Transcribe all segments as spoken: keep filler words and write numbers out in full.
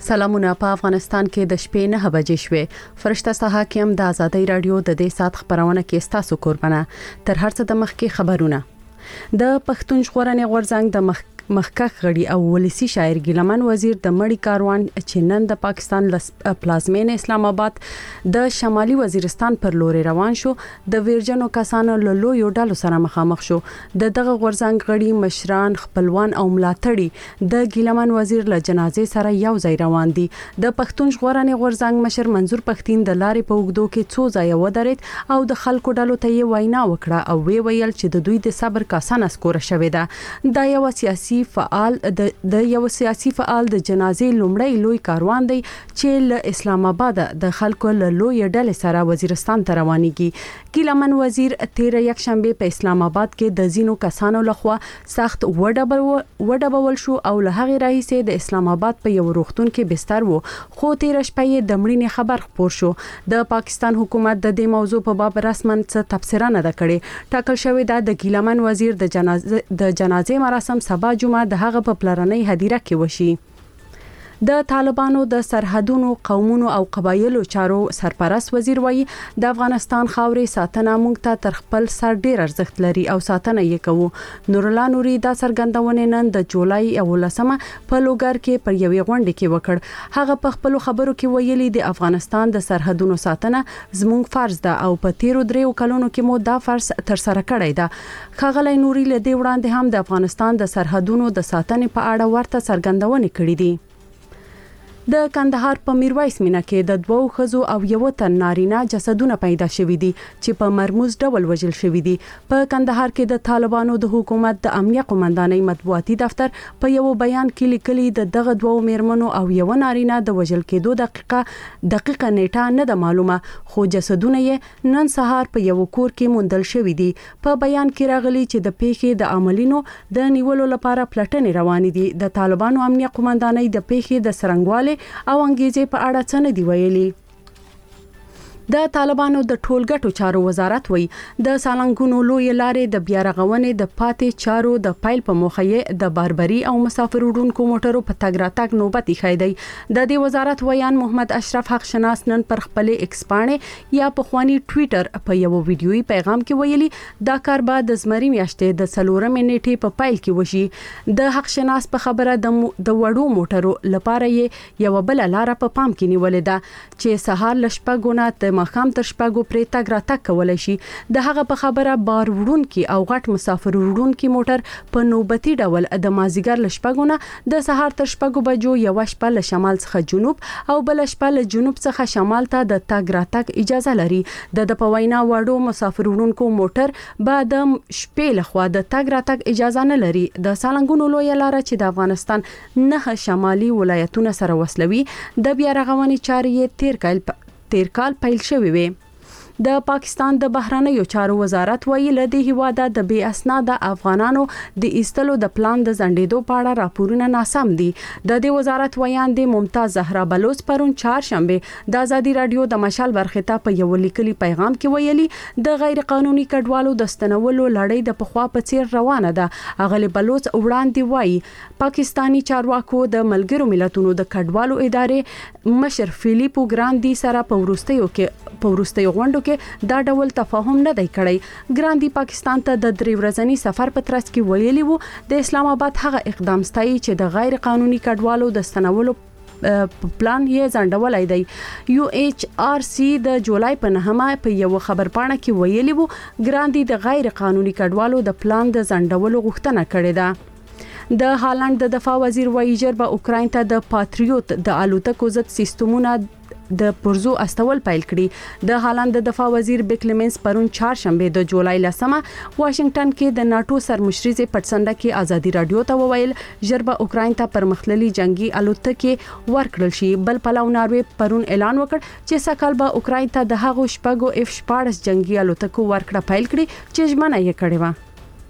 سلامونه. په افغانستان کې د شپې نه بجې شوې. فرشته ساحه کې هم د ازادي رادیو د دې سات خبرونه کې ستاسو قربانه. تر هر څه د مخ کې خبرونه. د پښتون ژغورنې غورځنګ د مخ مخکښ غړي او ولسی شاعر ګیلمن وزیر د مړی کاروان چې نن د پاکستان پلازمین اسلام آباد د شمالي وزیرستان پر لور روان شو د ویرجنو کسانو له لوی ډلو سره مخامخ شو. د دغه غورځنګ غړي مشران خپلوان او ملاتړي د ګیلمن وزیر له جنازې سره یو ځای روان دي. د پښتون ژغورنې غورځنګ مشر منظور پښتين د لارې په اوږدو کې څو ځای ودرېد او د خلکو ډلو ته یې وینا وکړه او وی ویل چې د دوی د صبر کاسه نسکوره شوې ده. دا یو سیاسي فعال د د یو سیاسي فعال د جنازې لومړی لوی کاروان دی چې له اسلام آباد د خلکو له لوی ډلې سره وزیرستان ته روانيږي. ګیلمن وزیر تیر یک شنبه په اسلام آباد کې د زینو کسانو لخوا سخت وډبول شو او له هغه راهیسې د اسلام آباد په یو روغتون کې بستر وو، خو تیر شپه د مړینې خبر خبر شو. د پاکستان حکومت د دې موضوع په باب رسمن څه تبصره نه کړې. ټاکل شوې ده د ګیلمن وزیر د جنازه د جنازې مراسم سبا جمعه د هغه په پلرنۍ هدیره کې وشي. د طالبانو د سرحدونو قومونو او قبایلو چارو سرپرست وزیر وایي د افغانستان خاورې ساتنه موږ ته تر خپل سر ډیر ارزښت لري او ساتنه یې کوو. نور الله نوري دا څرګندونه نن د جولای اولسمه په لوګر کې پر یوې غونډه کې وکړ. هغه په خپل خبرو کې ویلي د افغانستان د سرحدونو ساتنه زموږ فرض ده او په تیرو دریو کلونو کې مو دا فرض تر سره کړی ده. خغلی نوري له دې وړاندې هم د افغانستان د سرحدونو د ساتنې په اړه ورته څرګندونه کړې دي. د کندهار په میرویس مینا کې د دوو خزو او یو تن نارینه جسدونه پیدا شوې دي چې په مرموز ډول وژل شوې دي. په کندهار کې د طالبانو د حکومت د امنیه قومندانۍ مطبوعاتي دفتر په یو بیان کې لیکلي د دغه دوو میرمنو او یو نارینه د وژل کېدو دقیقه دقیقه نیټه نه ده معلومه، خو جسدونه یې نن سهار په یو کور کې موندل شوې دي. په بیان کې راغلي چې د پیښې د عملینو د نیولو لپاره پلټنې روانې دي. د طالبانو امنیه قومندانۍ د پیښې د سرنګوالي او انګیزې په اړه څه نه دی ویلي. د طالبانو د ټولګټو چارو وزارت وایي د سالنګونو لوی لارې د بیا رغونې د پاتې چارو د پایل په موخه یې د باربري او مسافر وړونکو موټرو په تګ راتګ نوبت ایښی دی. د دې وزارت ویان محمد اشرف حق شناس نن پر خپل ایکس پاڼې یا په خواني ټوئیټر په یو ویډیويي پیغام کې ویلي دا کار به د زمري میاشتې د څلورمې نیټې په پایل کې وشي. د حق شناس په خبره د د وړو موټرو لپاره یې یو بل لار په پام کې نیولې ده چې سهار لشپګونه د مخام تر شپږو پرې تګ راتګ کولای شي. د هغه په خبره بار وړونکي او غټ مسافر وړونکي موټر په نوبتي ډول د مازیګر لشپګونه د سهار تر شپږو بجو یو شپه له شمال څخه جنوب او بل شپه له جنوب څخه شمال ته د تګ راتګ اجازه لري. د د پوینا وړو مسافر وړونکو موټر بعد شپې لخوا د تګ راتګ اجازه نه لري. د سالنګونو لوی لار چې د افغانستان نه شمالي ولایتونو سره وصلوي د بیا رغونې چارې تیر کال تیر کال پیل شوې وي. د پاکستان د بهرنیو چارو وزارت ویل د هیواده د بی اسناد افغانانو د ایستلو د پلان د زندېدو په اړه راپورونه ناسم دي. د دې وزارت ویان د ممتاز زهرا بلوچ پرون چهارشنبه د ازادي رادیو د مشال برخه ته په یو لیکلي پیغام کې ویلي د غیر قانوني کډوالو د ستنولو لړۍ د پخوا په څیر روانه ده. اغلی بلوچ وړاندې وایي پاکستانی چارواکو د ملګرو ملتونو د کډوالو ادارې مشر فیلیپو ګراندي سره په ورستیو کې په ورستیو غونډو دا ډول تفاهم نه دی کړی. ګراندي پاکستان ته د درې ورځنی سفر په ترڅ کې ویلي وو د اسلام آباد هغه اقدام ستایي چې د غیر قانوني کډوالو د ستنولو پلان یې ځنډولای دی. یو ایچ آر سی د جولای په نهمه په یو خبر پاڼه کې ویلي وو ګراندي د غیر قانوني کډوالو د پلان د ځنډولو غوښتنه کړې ده. د هالند د دفاع وزیر وایي ژر به اوکراین ته د پاتریوت د الوتکو ضد سیستمونه د پرزو استول پیل کړي. د هالند د دفاع وزیر بیکلمنس پرون چهارشنبه د جولای لسمه واشنگټن کې د ناتو سرمشري پټسنده کې ازادي رادیو ته وویل ژر به اوکراین ته پرمختللي جنگي الوتکې ورکړل شي. بل پلو ناروی پرون اعلان وکړ چې سکهال به اوکراین ته د هغو شپږو اف شپاړس جنگي الوتکو ورکړه پیل کړي چې ژمنه یې کړې و.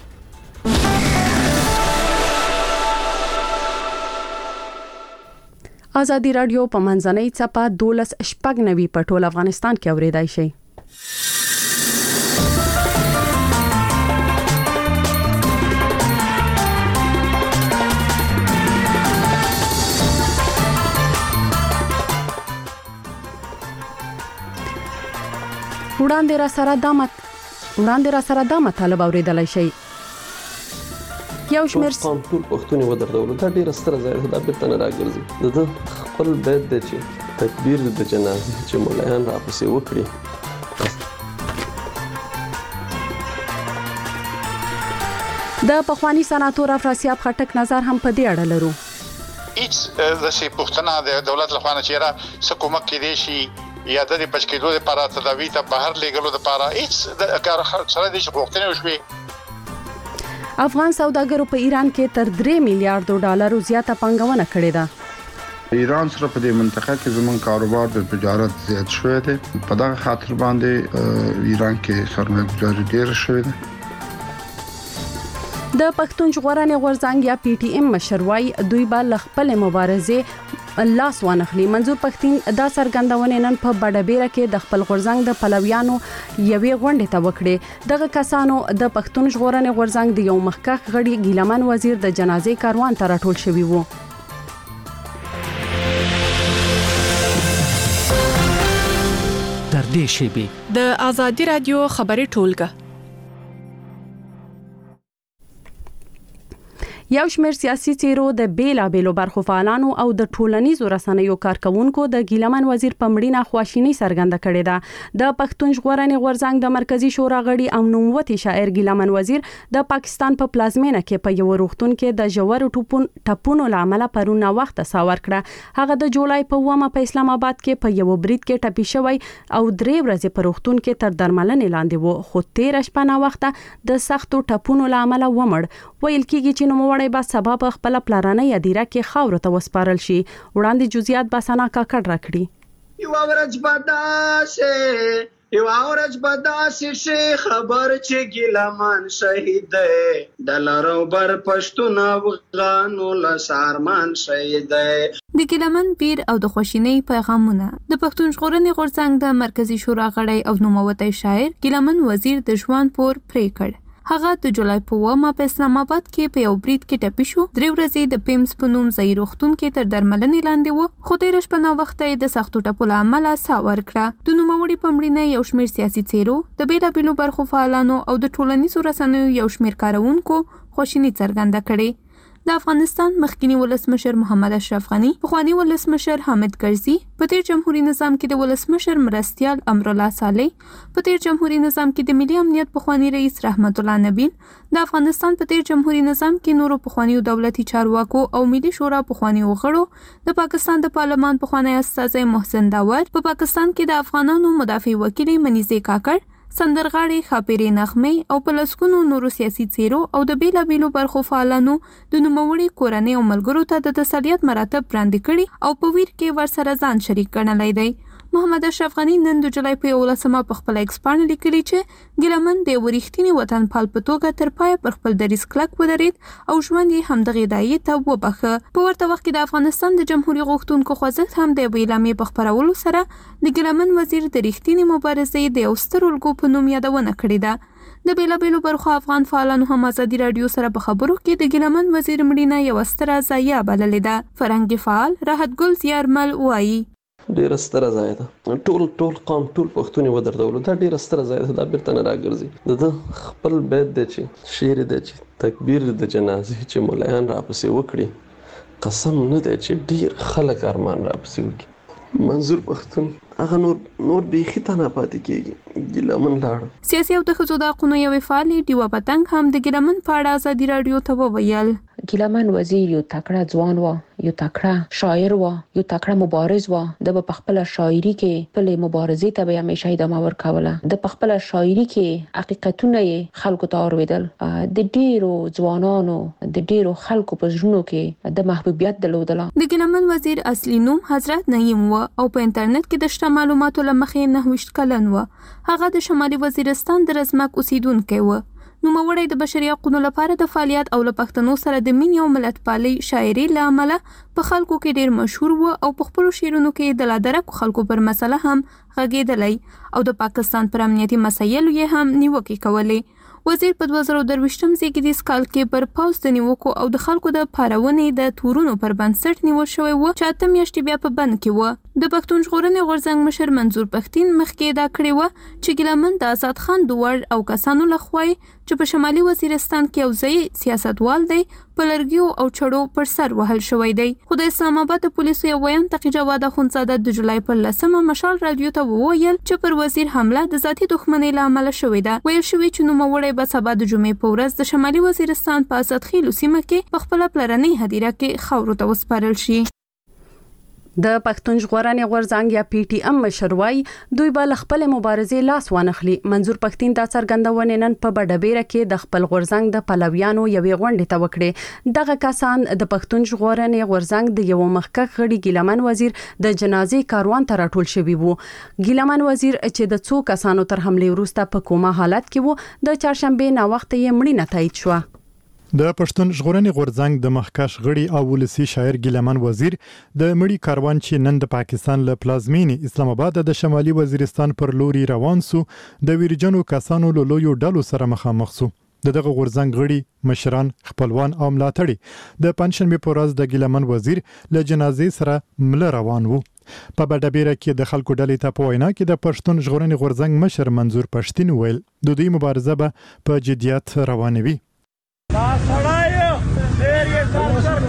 ازادي رادیو په منځنۍ چپه دولس شپږ نوي په ټول افغانستان کې اوریدای شي. وړاندې را سره د مت وړاندې را سره د مطالب اوریدلای شي. یو شمېر ټول پښتون و درلود دا ډیره ستره ځای ده بیرته نه راګرځي. د خپل بیت د چې تکبیر د جنازې چې مولایان راپسې وکړي. د پخوانی سناتور افراسیاب خټک نظر هم په دې اړه لرو. هیڅ د شي پښتنه د دولت لخوا نه چیرې سکومک کې دي شي یا د بچکیدو لپاره تداوی ته بهر لګلو لپاره هیڅ د کار سره د پښتنه وشوي. افغان سوداګرو په ایران کې تر درې میلیارډ ډالر زیاته پانګونه کړې ده. ایران سره په دې منطقه کې زموږ کاروبار د تجارت زیات شوی دی. په دغه خاطر باندې ایران کې سرمایه‌ګذاري ډېره شوې ده. د پښتون ژغورنې غورځنګ یا پی ټی ایم مشر وايي دوی به خپل مبارزه لاس وانخلي. منظور پښتين دا سرګندونه نن په بډبيره کې د خپل غورځنګ د پلویانو یوې غونډې ته وکړي. دغه کسانو د پښتون ژغورنې غورځنګ د یو مخکښ غړي ګیلمن وزیر د جنازې کاروان ته راټول شوی وو. تر دې شیبې د آزادي رادیو خبري ټولګه یو شمېر سیاسي څیرو د بیلابېلو برخو فعالانو او د ټولنیزو رسنیو کارکونکو د ګیلمن وزیر په مړینه خواشینی څرګنده کړې ده. د پښتون ژغورنې غورځنګ د مرکزی شورا غړي او نوموتی شاعر ګیلمن وزیر د پاکستان په پلازمینه کې په یو روغتون کې د جوړو ټوپون ټپونو لامل پرونه وخت ساور کړه. هغه د جولای په ومه په اسلام آباد کې په یو برید کې ټپي شوی او درې ورځې په روغتون کې تر درملنې لاندې وو، خو تیر شپه نه وخت د سختو ټپونو لامل ومړ. ویل کېږي چې نو با سبب خپل پلانه یادیره کې خاور ته وسپارل شي. وړاندې جزئیات بسانا کاکړ راکړي. یو ورځ بداسه یو ورځ بداسه شي خبر چې ګیلمن شهید د لارو بر پښتون افغانو لسارمان شهید. د ګیلمن پیر او د خوشینۍ پیغامونه. د پښتون ژغورنې غورځنګ د مرکزی شورا غړی او نوموتی شاعر ګیلمن وزیر د ژوند پور پرې کړ. هغه د جولای په ومه په اسلام آباد کې په یو برید کې ټپي شو. درې ورځې د پیمز په نوم ځای روغتون کې تر درملنې لاندې و، خو تېره شپه ناوخته یې د سختو ټپو له امله ساه ورکړه. د نوموړي په مړینه یو شمېر سیاسي څیرو، د بېلابېلو برخو فعالانو او د ټولنیزو رسنیو یو شمېر کارونکو خواشیني څرګنده کړې. د افغانستان مخکینی ولسمشر محمد اشرف غنی، پخوانی ولسمشر حامد کرزي، په تیر جمهوریت نظام کې د ولسمشر مرستیال امرالله صالح، په تیر جمهوریت نظام کې د ملي امنیت پخوانی رئیس رحمت الله نبیل، د افغانستان په تیر جمهوریت نظام کې نورو پخوانی دولتي چارواکو او ملي شورا پخوانی وغړو، د پاکستان د پارلمان پخوانی استازی محسن داور، په پا پاکستان کې د افغانانو مدافع وکیل منیزه کاکړ، سندرغاړي خاپيري نغمه او پلسکونو نورو سیاسي څیرو او د بیلابېلو برخو فعالانو د نوموړي کورنۍ او ملګرو ته د تسلیت مراتب وړاندې کړي او په ویر کې ورسره ځان شریک ګڼلی دی. محمد اشرف غنی نن د جولای په یولسمه په خپل ایکس باندې لیکلي چې ګیلمن د ورښتینی وطنپال په توګه تر پایه پر خپل دریځ کلک ودرېد او ژوند یې همدغې داعیې ته وبخښه. په ورته وخت کې د افغانستان د جمهوریت غوښتونکو خوځښت هم د یوې اعلامیې په خپرولو سره د ګیلمن وزیر د رښتینې مبارزې د یو ستر الګو په نوم یادونه کړې ده. د بیلابېلو برخو افغان فعالانو هم ازادي راډیو سره په خبرو کې د ګیلمن وزیر مړینه یوه ستره ضایعه بللې ده. فرهنګي فعال راحت ګل زیارمل وایي ډیره ستره ځای ده. ټول ټول قوم ټول پښتون و درلود دا ډیره ستره ځای ده. دا بیرته نه راګرځي. د خپل بیت دی چې شعر دی چې تکبیر د جنازې چې مولایان راپسې وکړي. قسم نه دی چې ډیر خلک ارمان راپسې وکړي. منظور پښتون هغه نور نور بیخي ته نه پاتې کېږي. ګیلمن لاړ. سیاسي او د ښځو د حقونو یوې فعالې ډیوه پتنګ هم د ګیلمن په اړه ازادي راډیو ته وویل. ګیلمن وزیر یو تکړه ځوان و، یو تکړه شاعر و، یو تکړه مبارز و. د په خپل شاعري کې خپل مبارزې ته به همیشه ادامه ورکوله. د په خپل شاعري کې حقیقتونه یې خلکو ته اوریدل. د ډیرو ځوانانو د ډیرو خلکو په ژوند کې د محبوبیت درلودله. د ګیلمن وزیر اصلي نوم حضرت نعیم و او په انټرنیټ کې د شته معلوماتو له مخې نهه ویشت کلن و. هغه د شمالي وزیرستان د رزمک اوسیدونکی و. نوموړی د بشري حقوقو لپاره د فعالیت او له پښتنو سره د مینې او ملتپالۍ شاعري له امله په خلکو کې ډیر مشهور و او په خپلو شعرونو کې د لادرکو خلکو پر مسله هم غږېدلی او د پاکستان پر امنیتي مسایلو یې هم نیوکې کولې. وزیر په دوه زره درویشتم زیږدیز کال کې پر پاوز د نیوکو او د خلکو د پارونې د تورونو پر بنسټ نیول شوی و چې اته میاشتې بیا په بند کې و. د پښتون ژغورنې غورځنګ مشر منظور پښتین مخکې دا کړی و چې ګیلمن د آزاد خان دوړ او کسانو لخوا چې په شمالي وزیرستان کې یو ځای سیاستوال دی په لرګیو او چړو پر سر وهل شوی دی. خو د اسلام آباد پولیسو یو ویان تقی جواد اخوندزاده د جولای پر لسمه مشال رادیو ته وویل چې پر وزیر حمله د ذاتي دښمنۍ له امله شوې ده. ویل شوی چې نوموړی به سبا د جمعې په ورځ د شمالي وزیرستان په اسدخیلو سیمه کې په خپله پلرنۍ هدیره کې خاورو ته وسپارل شي. د پښتون ژغورنې غورځنګ یا پی ټی ام مشر وایي دوی به خپل مبارزې لاس وانخلي. منظور پښتین دا څرګندونه نن په بډبیره کې د خپل غورځنګ د پلویانو یوې غونډې ته وکړه. دغه کسان د پښتون ژغورنې غورځنګ د یو مخکښ غړي ګیلمن وزیر د جنازې کاروان ته راټول شوی وو. ګیلمن وزیر چې د څو کسانو تر حمله وروسته په کومه حالت کې وو د چهارشنبه نا وخت یې مړینه تایید شو. د پښتون ژغورنې غورځنګ د مخکښ غړي او ولسی شاعر ګیلمن وزیر د مړي کاروان چې نن د پاکستان له پلازمینې اسلام آباد د شمالي وزیرستان پر لوري روان سو د ویرجنو کسانو له لویو ډلو سره مخامخ سو. دغه غورځنګ غړي مشران خپلوان او ملاتړي د پنځشنبه په ورځ د ګیلمن وزیر له جنازې سره مل روان وو. په بډبیره کې د خلکو ډلې ته په وینا کې د پښتون ژغورنې غورځنګ مشر منظور پښتین ویل د دوی مبارزه به په جدیت روانوي. دا سړی ډېر یې سر سر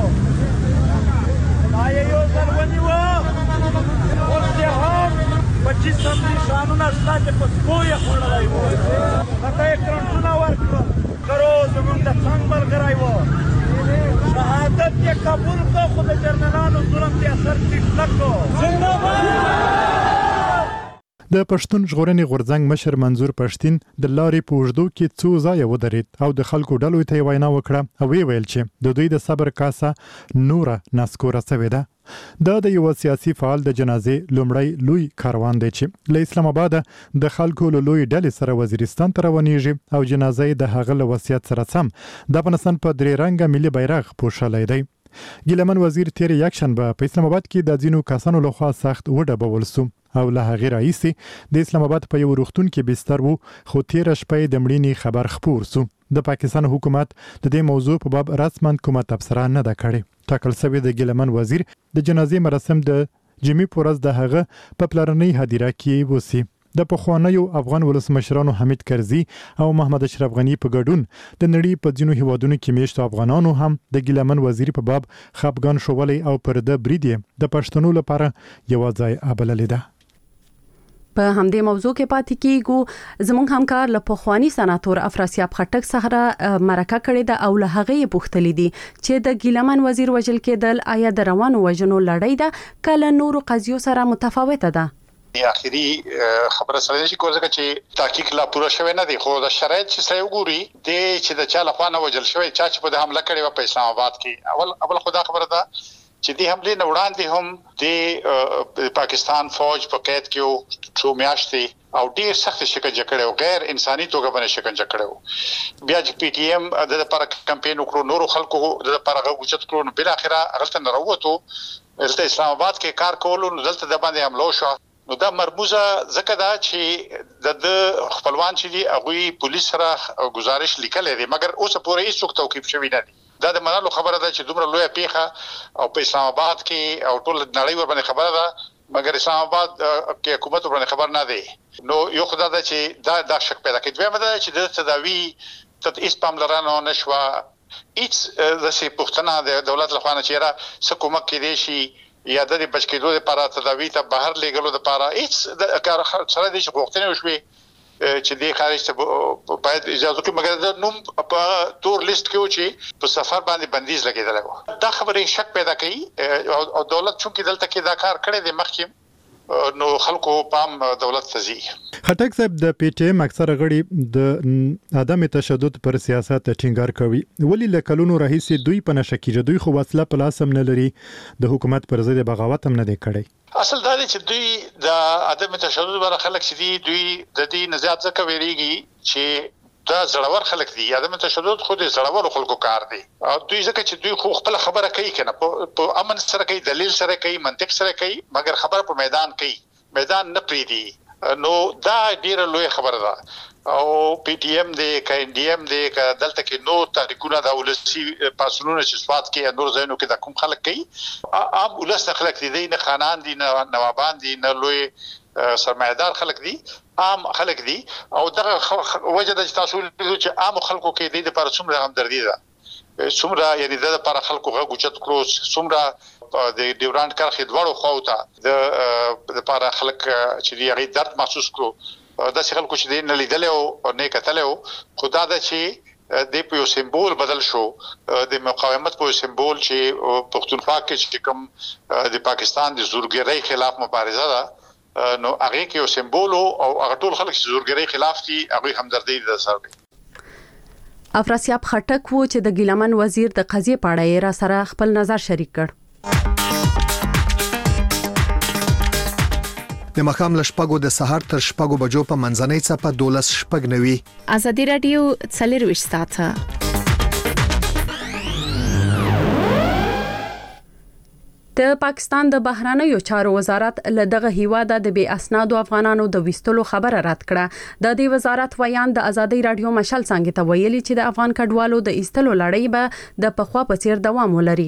کړو دا یې یو ځل ونیوه اوس یې هم په جسم نښانونه شته چې په سپو یې خوړلی و هغه یې کرنټونه ورکړل کرو زموږ د څنګ ملګری و شهادت یې قبول کړو خو د جرنرالو ظلم دې اثر ټیټ نه کړو. زنده‌باد. د پښتون ژغورنې غورځنګ مشر منظور پښتین د لارې په اوږدو کې څو ځایه ودرېد او د خلکو ډلو ته یې وینا وکړه او ویې ویل چې د دوی د صبر کاسه نوره نسکوره سوې ده. دا د یو سیاسي فعال د جنازې لومړی لوی کاروان دی چې له اسلام آباد د خلکو له لوی ډلې سره وزیرستان ته روانېږي او جنازې د هغه له وصیت سره سم د افغانستان په درې رنګه ملي بیرغ پوښلی دی. ګیلمن وزیر تیر یکشنبه په اسلام آباد کې د ځینو کسانو لخوا سخت وډبول سو او له هغې راهیسې د اسلام آباد په یو روغتون کې بستر وو خو تیره شپه یې د مړینې خبر خپور سو. د پاکستان حکومت د دې موضوع په باب رسما کومه تبصره نه ده کړې. ټاکل شوی د ګیلمن وزیر د جنازې مراسم د جمعې په ورځ د هغه په پلرنۍ هدیره کې وسی. د پخوانیو افغان ولسمشرانو حمید کرزي او محمد اشرف غنی په ګډون د نړۍ په ځینو هیوادونو کې میشتو افغانانو هم د ګیلمن وزیر په باب خپګان شولی او پر د برید د پښتنو لپاره یو ځای ابللې ده. په همدې موضوع کې پاتې کیږو. زموږ همکار له پخوانی سناتور افراسیاب خټک سره مرکه کړې ده او له هغې پوښتلې دي چې د ګیلمن وزیر وژل کېدل آیا د روانو وژنو لړۍ ده کله نورو قضیو سره متفاوته ده. اخیری خبره سره شي کوزه چې تحقیق لا پوره شوی نه دی خو د شرایط چې سره وګوري د چې د چا لخوا نه وجل شوی چا چې په حمله کړې و په اسلام آباد کې اول اول خدا خبره ده چې د حمله نه وړاندې هم د پاکستان فوج په قید کې څو میاشتې او ډیر سخت شکنجه کړو غیر انساني توګه باندې شکنجه کړو. بیا چې پی ټی ایم د لپاره کمپاین وکړو نورو خلکو د لپاره غوښتل کړو نو بل اخره غلطه نه وروته دلته اسلام آباد کې کار کولو دلته د باندې حمله شو. نو دا مرموزه ځکه دا چې د خپلوان چې دی هغه پولیس سره گزارش لیکلې دي مګر اوس پورې هیڅ توقیف شوی نه دی. دا د منلو خبره ده چې دومره لویه پیښه او په اسلام آباد کې او ټول نړۍ ور باندې خبره ده مګر اسلام آباد کې حکومت ور باندې خبر نه دی. نو یو خدای دا چې دا د شک پیدا کوي دوی مده چې د تداوی ته هیڅ پاملرنه نشوه هیڅ د سي پښتنه د دولت لخوا نه چیرې حکومت کې دي شي یا د بچ کېدو لپاره تداوی ته بهر لګلو لپاره هیڅ د کار سره د غوښتنې وشوي چې د خارج ته باید اجازه کې مګر د نوم په تور لیست کې و چې په سفر باندې بندیز لګیدل و. دا خبره شک پیدا کوي او دولت چونکې دلته کې دا کار کړی دی مخکې نو خلکو پام دولت تزي. خټک صاحب د پی ټی ایم اکثر غړي د عدم تشدد پر سیاست ټینګار کوي ولی لکلونو راهیسې دوی په نشه کې دوی خو وسله په لاس هم نه لري د حکومت پر ضد بغاوت هم نه دی کړی. اصل دا دی چې دوی د عدم تشدد بر خلک چې دی دوی د دې نزاعت څخه ویریږي چې دا زړور خلک دي عدم تشدد خو د زړور خلکو کار دی او دوی ځکه چې دوی خو خپل خبره کوي کنه په امن سره کوي دلیل سره کوي منطق سره کوي مګر خبره په میدان کوي میدان نه پریدي نو دا ډیره لوی خبره ده او پی ټی ایم دی ک ان ډی ایم دی ک دلته کې نو تحریکونه د ولسی پاسونو چې سواد کې نور زینو کې د کوم خلک کوي عام ولس خلک دي نه خانان دي نه نوابان دي نه لوی سرمایدار خلک دي عام خلک دي او دغه وجه د تاسو چې عام خلکو کې د لپاره څومره همدردي ده څومره یعنی د لپاره خلکو غو چت کړو څومره د ډیورانډ کرخې دوړو خوته د لپاره خلک چې دی درد محسوس کړو د خلکو چې نه لیدل او نه کتل خدا د چې د په سمبول بدل شو د مقاومت په سمبول چې پښتونخوا کې چې کوم د پاکستان د زورګرۍ خلاف مبارزه ده نو هغه کې یو سمبول او هغه ټول خلک چې زورګرۍ خلاف دي هغه همدردي د سره افراسیاب خټک وو چې د ګیلمن وزیر د قضیه پاړه را سره خپل نظر شریک کړ د مخام لشپګو د سحر تر شپګو بجو په منځنۍ څپه دولس شپګ نوي ازادي رادیو څلور ساعته د پاکستان د بهرانیو چارو وزارت له دغه هیواده د بې اسنادو افغانانو د وستلو خبره رد کړه د دې وزارت ویان د ازادي رادیو مشال څنګه ته ویلي چې د افغان کډوالو د ایستلو لړۍ به د پخوا په څیر دوام ولري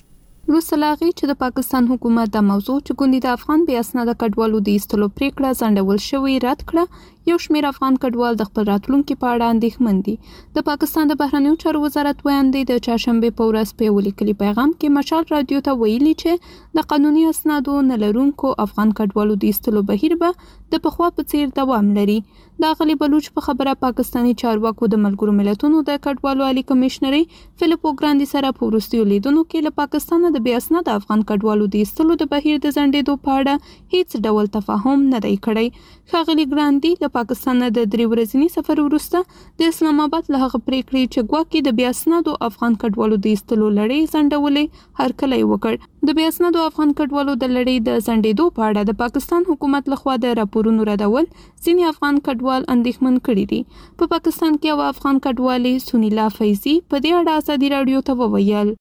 روسلاغي چې د پاکستان حکومت د موضوع چې ګوندي د افغان بې اسناده کډوالو د ایستلو پریکړه ځنډول شوې رد کړه یو شمېر افغان کډوال د خپل راتلونکو په اړه اندېښمن دي د پاکستان د بهرنیو چارو وزارت ویاندې د چاشنبه په ورځ په ولیکلي پیغام کې مشال رادیو ته ویلي چې د قانوني اسنادو نه لرونکو افغان کډوالو د ایستلو بهیر به د پخوا په څیر دوام لري د غلی بلوچ په خبره پاکستانی چارواکو د ملګرو ملتونو د کډوالو عالی کمشنري فلیپو ګراندي سره په وروستیو لیدونو کې له پاکستان د بې اسناده افغان کډوالو د ایستلو د بهیر د ځنډېدو په اړه هیڅ ډول تفاهم نه دی کړی ښاغلي ګراندي د پاکستان د درې ورځنی سفر وروسته د اسلام آباد له هغه پریکړې چې ګواکې د بې اسنادو افغان کډوالو د ایستلو لړۍ ځنډولې هرکلی وکړ د بې اسنادو افغان کډوالو د لړۍ د ځنډېدو په اړه د پاکستان حکومت لخوا د راپورونو ردول ځینې افغان کډوال اندېښمن کړي دي په پاکستان کې یو افغان کډوالې سنیلا فیضی په دې اړه ازادي رادیو ته وویل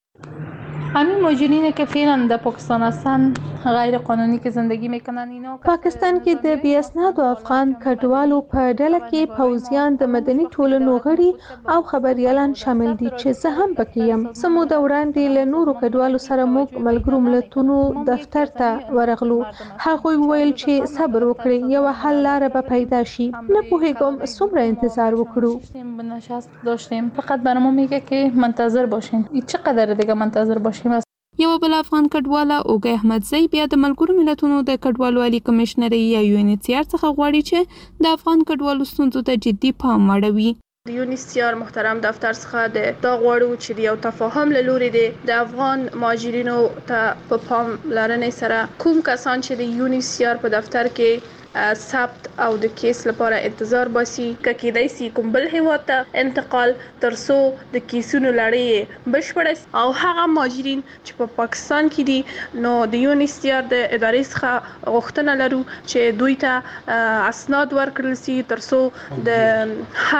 همین مهاجرینی که فعلا در پاکستان هستن غیر قانونی که زندگی میکنن اینا پاکستان کې د بې اسنادو افغان کډوالو په ډله کې پوځیان د مدني ټولنو غړي او خبريالان شامل دي چې زه هم پکې یم سمود وړاندې له نورو کډوالو سره موږ ملګرو ملتونو دفتر ته ورغلو هغه ویل چې صبر وکړئ یو حل لاره به پیدا شي نه پوهیږم څومره انتظار وکړو نشست داشتیم فقط برامون میگه که منتظر باشین چقدر دیگه منتظر باشین یو بل افغان کډواله اوګي احمدزی بیا د ملګرو ملتونو د کډوالو عالی کمشنري یا یو ان ایچ سی آر څخه غواړي چې د افغان کډوالو ستونزو ته جدي پام وړوي د یو ان ایچ سی آر محترم دفتر څخه د دا غواړو چې یو تفاهم له لوري د افغان مهاجرینو ته په پام لرنې سره کوم کسان چې د یو ان ایچ سی آر په دفتر کې ثبت او د کیس لپاره انتظار باسي کېدای سي کوم بل هیواد ته انتقال ترڅو د کیسونو لړۍ بشپړ او هغه مهاجرین چې په پاکستان کې دي نو د یو ان ایچ سی آر د ادارې څخه غوښتنه لرو چې دوی ته اسناد ورکړل شي ترڅو د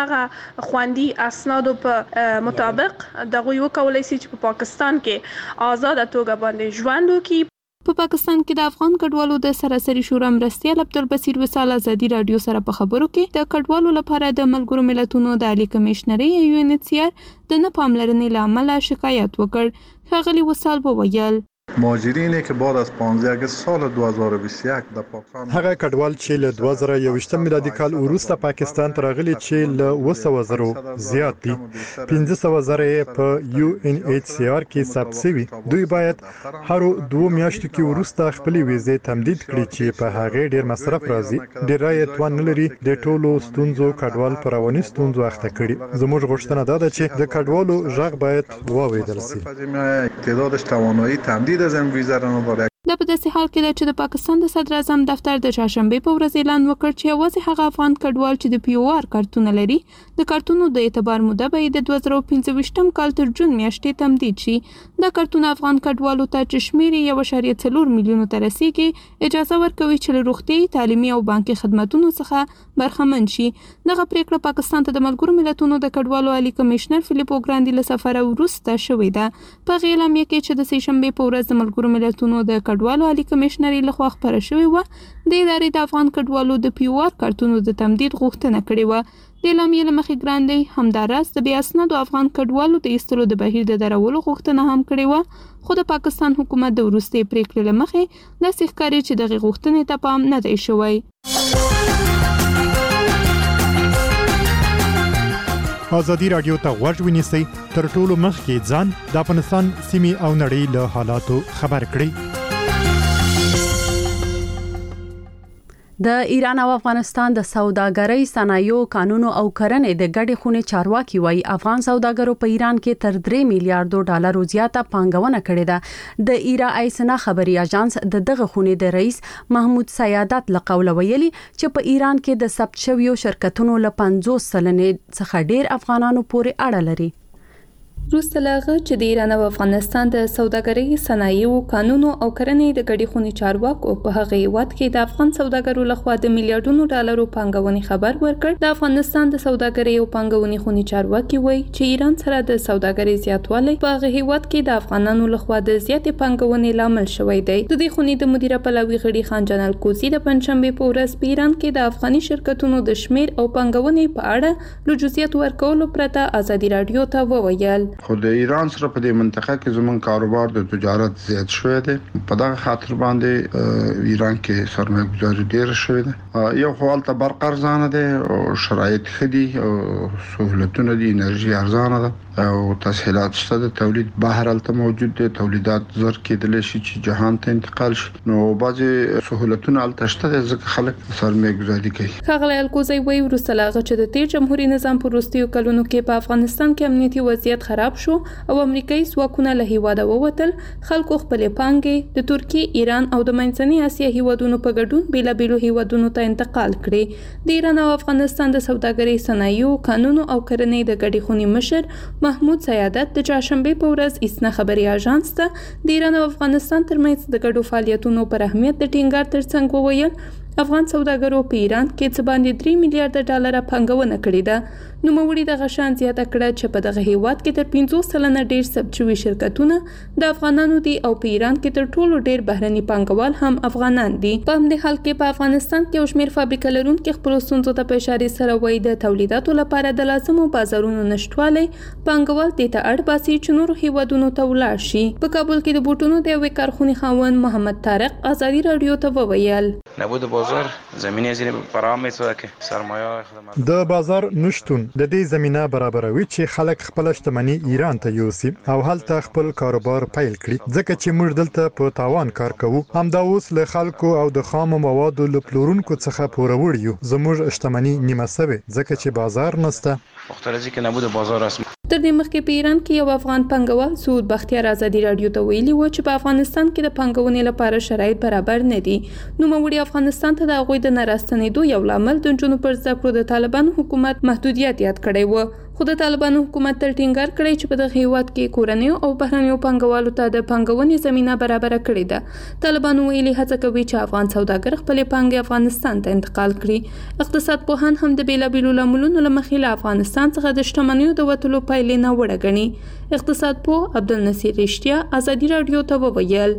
هغه خوندي اسنادو په مطابق دغه یو کولای شي چې په پاکستان کې آزاد توګه باندې ژوند وکړي په پاکستان کې د افغان کډوالو د سراسري شورا مرستیال عبدالبصیر وصال ازادي رادیو سره په خبرو کې د کډوالو لپاره د ملګرو ملتونو د عالی کمشنري یو ان ایچ سی آر د نه پاملرنې لامل شکایت وکړ ښاغلي وصال وویل مهاجرینی که بعد از پانزده سال دو هزار و بیست و یک د پاکستان هغه کډوال چې له دوه زره یوویشت میلادي کال وروسته پاکستان ته راغلي چې له اوه سوه زرو زیات دي پنځه سوه زره په یو ان ایچ سی آر کې ثبت شوي دوی باید هر دوه میاشتو کې وروسته خپل ویزې تمدید کړي چې په هغه ډیر مصرف راځي ډیر یې توان نه لري د ټولو ستونزو کډوال پر رواني ستونزو اخته کړي زموږ غوښتنه ده چې د کډوالو ژغ باید واوریدل شي تعدادش توانایی تمدید از این ویزه را نداره دا په داسې حال کې ده چې د پاکستان د صدر اعظم دفتر د چهارشنبه په ورځ اعلان وکړ چې یوازې هغه افغان کډوال چې د پی او آر کارتونه لري د کارتونو د اعتبار موده به د دوه زره پنځه ویشتم کال تر جون میاشتې تمدید شي دا کارتونه افغان کډوالو ته چې شمیر یې یو اعشاریه څلور میلیونو ته رسیږي اجازه ورکوي چې له روغتیايي تعلیمي او بانکي خدماتو څخه برخمن شي دغه پریکړه پاکستان ته د ملګرو ملتونو د کډوالو عالی کمشنر فلیپو ګراندي له سفر وروسته شوې ده په اعلامیه کې چې د سې شنبه په ورځ د ملګرو ملتونو د کډوالو عالی کمشنري لخوا خبره شوې و. د ادارې د افغان کډوالو د پیوار کارتونو د تمدید غوښتنه کړې و. د اعلامیې له مخې ګرانډي همداراز د بې اسنادو افغان کډوالو د ایستلو د بهیر د درولو غوښتنه هم کړې و. خو د پاکستان حکومت د وروستي پریکړې له مخې داسې ښکاري چې دغه غوښتنې ته پام نه دی شوی. ازادي رادیو ته غوږ ونیسئ، تر ټولو مخکې ځان د افغانستان سیمې او نړۍ له حالاتو خبر کړئ. د ایران او افغانستان د سوداګرۍ، صنایعو، قانونو او کرنې د ګډې خونې چارواکي وایي افغان سوداګرو په ایران کې تر درې میلیارډ ډالرو زیاته پانګونه کړې ده. د ایرا ایسنا خبري اژانس د دغه خونې د رئیس محمود سیادت له قوله ویلي چې په ایران کې د ثبت شویو شرکتونو له پنځوس سلنې څخه ډیر افغانانو پورې اړه لري. وروسته له هغه چې د ایران او افغانستان د سوداګرۍ، صنایعو، قانونو او کرنې د ګډې خونې چارواکو په هغه هیواد کې د افغان سوداګرو لخوا د میلیارډونو ډالرو پانګونې خبر ورکړ. د افغانستان د سوداګرۍ او پانګونې خونې چارواکي وایي چې ایران سره د سوداګرۍ زیاتوالی په هغه هیواد کې د افغانانو لخوا د زیاتې پانګونې لامل شوی دی. د دې خونې د مدیره پلاوي غړي خان جان الکوزي د پنځشنبه په ورځ په ایران کې د افغاني شرکتونو د شمیر او پانګونې په اړه له جزئیات ورکولو پرته ازادي رادیو ته وویل. خو د ایران سره په دې منطقه کې زمون کاروبار د تجارت زیات شوی دی. په دغه خاطر باندې ایران کې سرمایه گذاري ډیره شوې ده. یو خپل ته برق ارزانه ده او شرایط خدي او سہولتونه دي، انرژي ارزانه ده او تسهیلات شته. د تولید بهر الته موجود دي، تولیدات زر کېدل شي چې جهان ته انتقال شي. نو بعضي سہولتونه الته شته ځکه خلک سرمایه گذاري کوي. خغل الکوزي وایي وروسته لا چې د تیر جمهوریت نظام په وروستیو کلونو کې په افغانستان کې امنیتي وضعیت خراب شو او امریکایي ځواکونه له هیواده ووتل. خلکو خپل پانګې د ترکیه، ایران او د منځنۍ اسیا هیوادونو په ګډون بیلابیلو هیوادونو ته انتقال کړي. د ایران او افغانستان د سوداګرۍ، صنایعو، قانونو او کرنې د ګډې خونې مشر محمود سیادت د چهارشنبه په ورځ ایسنا خبري اژانس ته د ایران او افغانستان ترمنځ د ګډو فعالیتونو پر اهمیت د ټینګار ترڅنګ وویل افغان سوداګرو په ایران کې څه باندې درې میلیارډ ډالر پانګونه کړې ده. نو موري د غشان زیاته کړه چې په دغه هیواد کې تر پنځوس سلنه ډیر ثبت شوي شرکتونه د افغانانو دي او په ایران کې تر ټولو ډیر بهرني پانګوال هم افغانان دي. په همدې حال کې په افغانستان کې یو شمېر فابریکې لرونکي خپل ستونزو ته په اشاره سره وایي د تولیداتو لپاره د لازمو بازارونو نشټوالی پانګوال دې ته اړ باسي چې نورو هیوادونو ته ولاړ شي. په کابل کې د بوټونو د یوې کارخونې خاوند محمد طارق ازادي رادیو ته وویل نبود بازار زمینه زیر فراهم شده که سرمایه د بازار نشټون د دې زمينه برابروي چې خلک خپل شتمنۍ ایران ته یوسي او هلته خپل کاروبار پیل کړي. ځکه چې موږ دلته په تاوان کار کوو، همدا اوس له خلکو او د خام موادو له پلورونکو څخه پوروړ یو. زموږ شتمنۍ نیمه سوي ځکه چې بازار نشته. مختلفی که نبود بازار است. تر دې مخکې په ایران کې یو افغان پانګوال سعود بختیار ازادي رادیو ته ویلي و چې په افغانستان کې د پانګونې لپاره شرایط برابر نه دي. نو موړي افغانستان ته د غوي د ناراستنېدو یو لامل د جنوب پر زده کړو د طالبانو حکومت محدودیت یاد کړی و. خو د طالبانو حکومت تل ټینګار کړی چې په دغه هیواد کې کورنیو او بهرنیو پانګوالو ته د پانګونې زمينه برابر کړې ده. طالبانو ویلي هڅه کوي چې افغان سوداګر خپل پانګې افغانستان ته انتقال کړي. اقتصاد پوهان هم د بیلابیلو لاملونو لمخې له افغانستان څخه د شتمنیو د وټلو پایلې نه وړه غني. اقتصاد پوه عبدالنصیر رښتیا ازادي رادیو ته وویل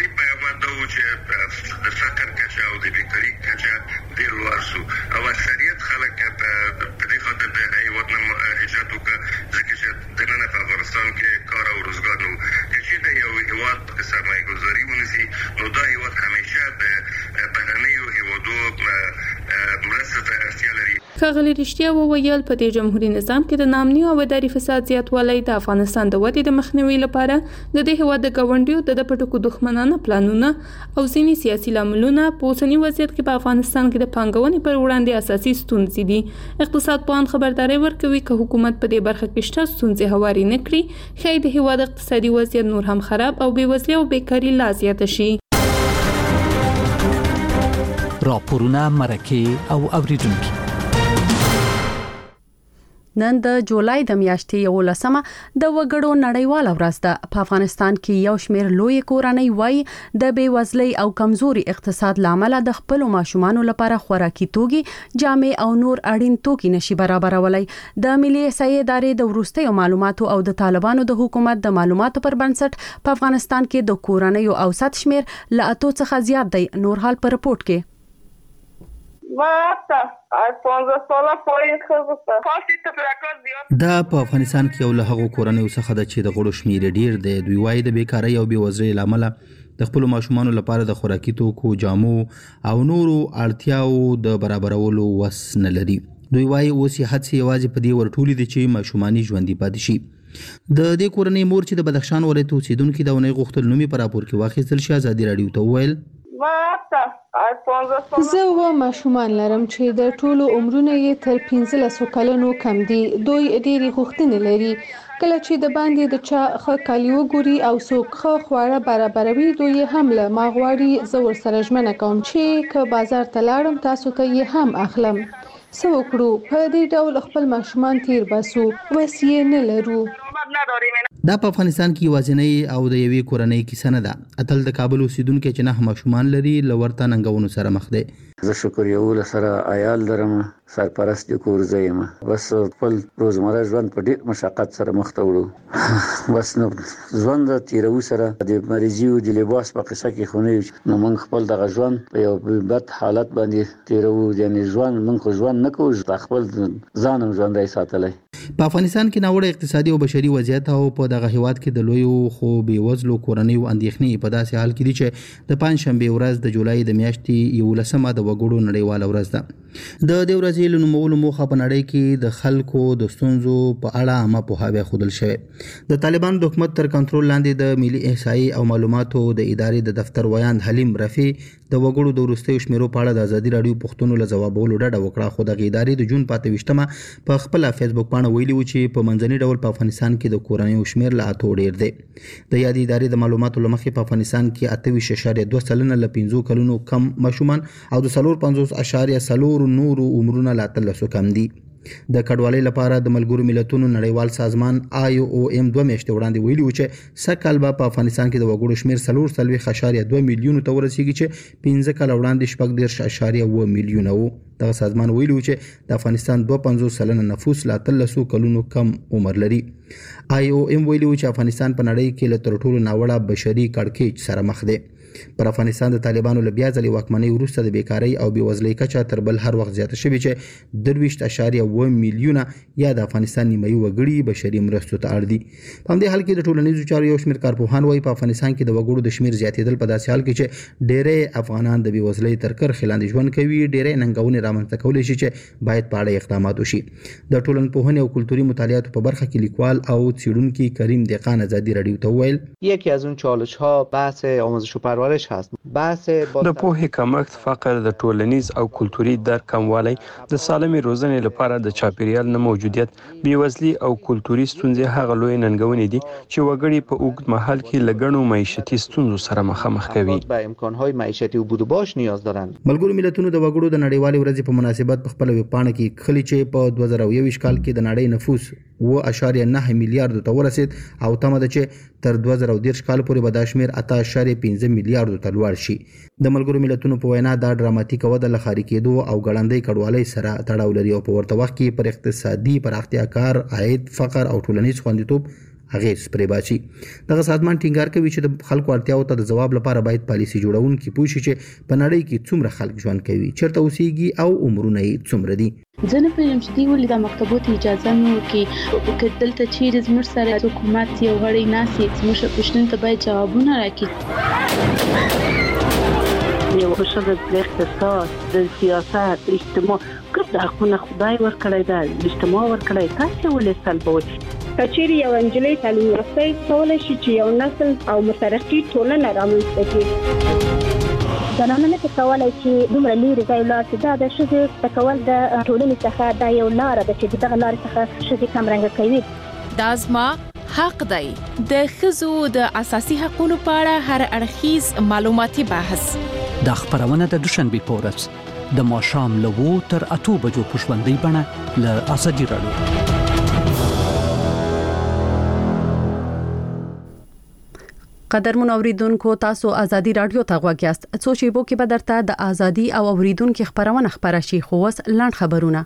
د فقر کچه او د بیکاری کچه ډیر لوړ شو او اکثریت خلک په دې خاطر د هیواد نه هجرت وکړ ځکه چې د نن په افغانستان کې کار او روزګار نو چې د یو هیواد په سرمایه گذاري ونیسي نو دا هیواد همیشه د بهرنیو هیوادو مرسته ته اړتیا لري. ښاغلي رښتیا وویل په دې جمهوریت نظام کې د نامني او اداري فساد زیاتوالی د افغانستان د ودې د مخنیوي لپاره د دې هیواد د ګاونډیو د پټکو دښمنانه پلانونه او ځینې سیاسي لاملونه په اوسني وضعیت کې په افغانستان کې د پانګونې پر وړاندې اساسي ستونزې دي. اقتصاد پوهان خبرداري ورکوي چې حکومت په دې برخه کې شته ستونزې هواري نه کړي ښایي د هیواد اقتصادي وضعیت نور هم خراب او بېوزلي او بیکاري لا زیاته شي. راپورونه، مرکې او اوریدونکي نن د جولای د میاشتې یو لسمه د وګړو نړیواله ورځ ده. په افغانستان کې یو شمېر لوی کورنۍ وای د بیوزلۍ او کمزوري اقتصاد لامل د خپل ماشومانو لپاره خوراکي توکي، جامې او نور اړین توکي نشي برابرولای. د ملي احصایې ادارې د وروستیو معلوماتو او د طالبانو د حکومت د معلوماتو پر بنسټ په افغانستان کې د کورنۍ اوسط شمېر ل اتو څخه زیات دی. نور حال په رپورت کې دا په افغانستان کې یو له هغو کورنیو څخه ده چې د غړو شمېر ډیر دی. دوی وايي د بیکارۍ او بېوزلۍ له امله د خپلو ماشومانو لپاره د خوراکي توکو، جامو او نورو اړتیاوو د برابرولو وس نه لري. دوی وايي اوس یې هڅې یوازې په دې ورټولې دي چې ماشومانې ژوندي پاتې شي. د دې کورنۍ مور چې د بدخشان ولایت اوسیدونکې ده، ونې غوښتل نوم یې په راپور کې واخیستل شي. ازادي راډیو ته وویل زه و ماشومان لرم چې د ټولو عمرونه یې تر پنځلسو کلونو کم دي. دوی ډېرې غوښتنې لري. کله چې د باندې د چا ښه کالي وګوري او څوک ښه خواړه برابروي، دوی یې هم له ما غواړي. زه ورسره ژمنه کوم چې که بازار ته لاړم تاسو ته یې هم اخلم. څه وکړو؟ په دې ډول خپل ماشومان تیر باسو، وس یې نه لرو. دا په افغانستان کې یوازینۍ او د یوې کورنۍ کیسه نه ده. اتل د کابل اوسیدونکي چې نه ماشومان لري له ورته ننګونو سره مخ دی. زه شکر یو سره عیال لرم، سرپرست د کور زه یم. بس خپل روزمره ژوند په ډېر مشقت سره مخ ته وړو. بس نو ژوند تیرو سره د مریضي او د لباس په قصه کې خو نه، نو موږ خپل دغه ژوند په یو بد حالت باندې تیرو. یعنی ژوند موږ خو ژوند نه کوو، خپل ځانم ژوندی ساتلی. په افغانستان کې ناوړه اقتصادي او بشري وضعیت او په دغه هیواد کې د لویو خو بېوزلو کورنیو اندېښنې په داسې حال کې دي چې د پنجشنبې ورځ د جولای د میاشتې یولسمه د وګړو نړیواله ورځ ده. د دې ورځې له نومولو موخه په نړۍ کې د خلکو د ستونزو په اړه عامه پوهاوی ښودل شوی. د طالبانو د حکومت تر کنټرول لاندې د ملي احصایې او معلوماتو د ادارې د دفتر ویاند حلیم رفیع د وګړو د وروستیو شمیرو په اړه د ازادي راډیو پوښتنو له ځوابولو ډډه وکړه. خو دغه ادارې د جون په اته ویشتمه په خپل فیسبوک باندې ویلي و چې په منځني ډول په افغانستان کې د کورنیو شمیر له اتو ډیر دی. د یادې ادارې د معلوماتو له مخې په افغانستان کې اته ویشت اعشاریه دوه سلنه له پنځو کلونو کم ماشومان او د څلور پنځوس اعشاریه څلور نورو عمرونه له اتلسو کم دي. د کډوالۍ لپاره د ملګرو ملتونو نړیوال سازمان آی او ام دوه میاشتې وړاندې ویلي و چې سږکال به په افغانستان کې د وګړو شمیر څلور څلوېښت اعشاریه دوه میلیونو ته ورسیږي چې پنځه کاله وړاندې شپږ دېرش اعشاریه اووه میلیونه و. دغه سازمان ویلي و چې د افغانستان دوه پنځوس سلنه نفوس له اتلسو کلونو کم عمر لري. آی او ام ویلي و چې افغانستان په نړۍ کې له تر ټولو ناوړه بشري کړکېچ سره مخ دی. پر افغانستان د طالبانو له بیا ځلې واکمنۍ وروسته د بیکارۍ او بېوزلۍ کچه تر بل هر وخت زیاته شوې چې درویشت اعشاریه اووه میلیونه یا د افغانستان نیمایي وګړي بشري مرستو ته اړ دي. په همدې حال کې د ټولنیزو چارو یو شمېر کارپوهان وایي په افغانستان کې د وګړو د شمېر زیاتېدل په داسې حال کې چې ډېری افغانان د بېوزلۍ تر کرښې لاندې ژوند کوي، ډېری ننګونې رامنځته کولی شي چې باید په اړه اقدامات وشي. د ټولنپوهنې او کلتوري مطالعاتو په برخه کې لیکوال او څېړونکي کریم دهقان ازادي راډیو ته وویل یکی از اون چالش‌ها بحث آموزش و پرورش هست. د پوهې کمښت، فقر، د ټولنیز او کلتوري درک کموالی، د سالمې روزنې لپاره د چاپیریال نه موجودیت، بېوزلي او کلتوري ستونزې هغه لوی ننګونې دي چې وګړي په اوږد مهال کې له ګڼو معیشتي ستونزو سره مخامخ کوي. به امکانهای معیشتی و بود و باش نیاز دارند. ملګرو ملتونو د وګړو د نړیوالې ورځې په مناسبت په خپل ویبپاڼه کې خلی چې په دوه زره یو ویشت کال کې د نړۍ نفوس اووه اعشاریه نهه میلیارډو ته ورسید او تمه ده چې تر دوه زره دېرش کال پورې به دا شمېر اته اعشاریه پنځه میلیارډو ته لوړ شي. د ملګرو ملتونو په وینا دا ډراماتیکه وده له ښاري کېدو او ګړندۍ کډوالۍ سره تړاو لري او په ورته وخت کې پر اقتصادي پراختیا، کار، عاید، فقر او ټولنیز خوندیتوب اغېز پرې باسي. دغه سازمان ټینګار کوي چې د خلکو اړتیاو ته د ځواب لپاره باید پالیسي جوړونکي پوه شي چې په نړۍ کې څومره خلک ژوند کوي، چیرته اوسېږي او عمرونه یې څومره دي. زه نه پوهېږم چې دوی ولې دا مکتبو ته اجازه نه ورکوي. که دلته چیرې زموږ سره حکومت یو غړی ناست وي، زموږ پوښتنو ته باید جوابونه راکړي. یو ښځه د اقتصاد، د سیاست، اجتماع ګرد حقونه خدای ورکړی ده، اجتماع ورکړی، تاسې ولې سلبوئ؟ که چیرې یو نجلۍ تعلیم یافته کولی شي چې یو نسل او مترقي ټولنه رامنځته کړي. زنانه نشي کولی چې دومره لرې ځای ولاړ شي. دا د ښځې زده کول د ټولنې څخه دا یو لاره ده چې د دغه لارې څخه ښځې کمرنګه کوي. دا زما حق دی. د ښځو د اساسي حقوقو په اړه هر اړخیز معلوماتي بحث دا خبرونه د دوشنبې په ورځ د ماښام له اوو تر اتو بجو په ژوندۍ بڼه له ازادي راډیو قدرمن اوریدونکو تاسو ازادي رادیو ته غوږ یاست. څو شیبو کې به درته د ازادي او اوریدونکو خبرونه خبره شي، خو وس لاند خبرونه.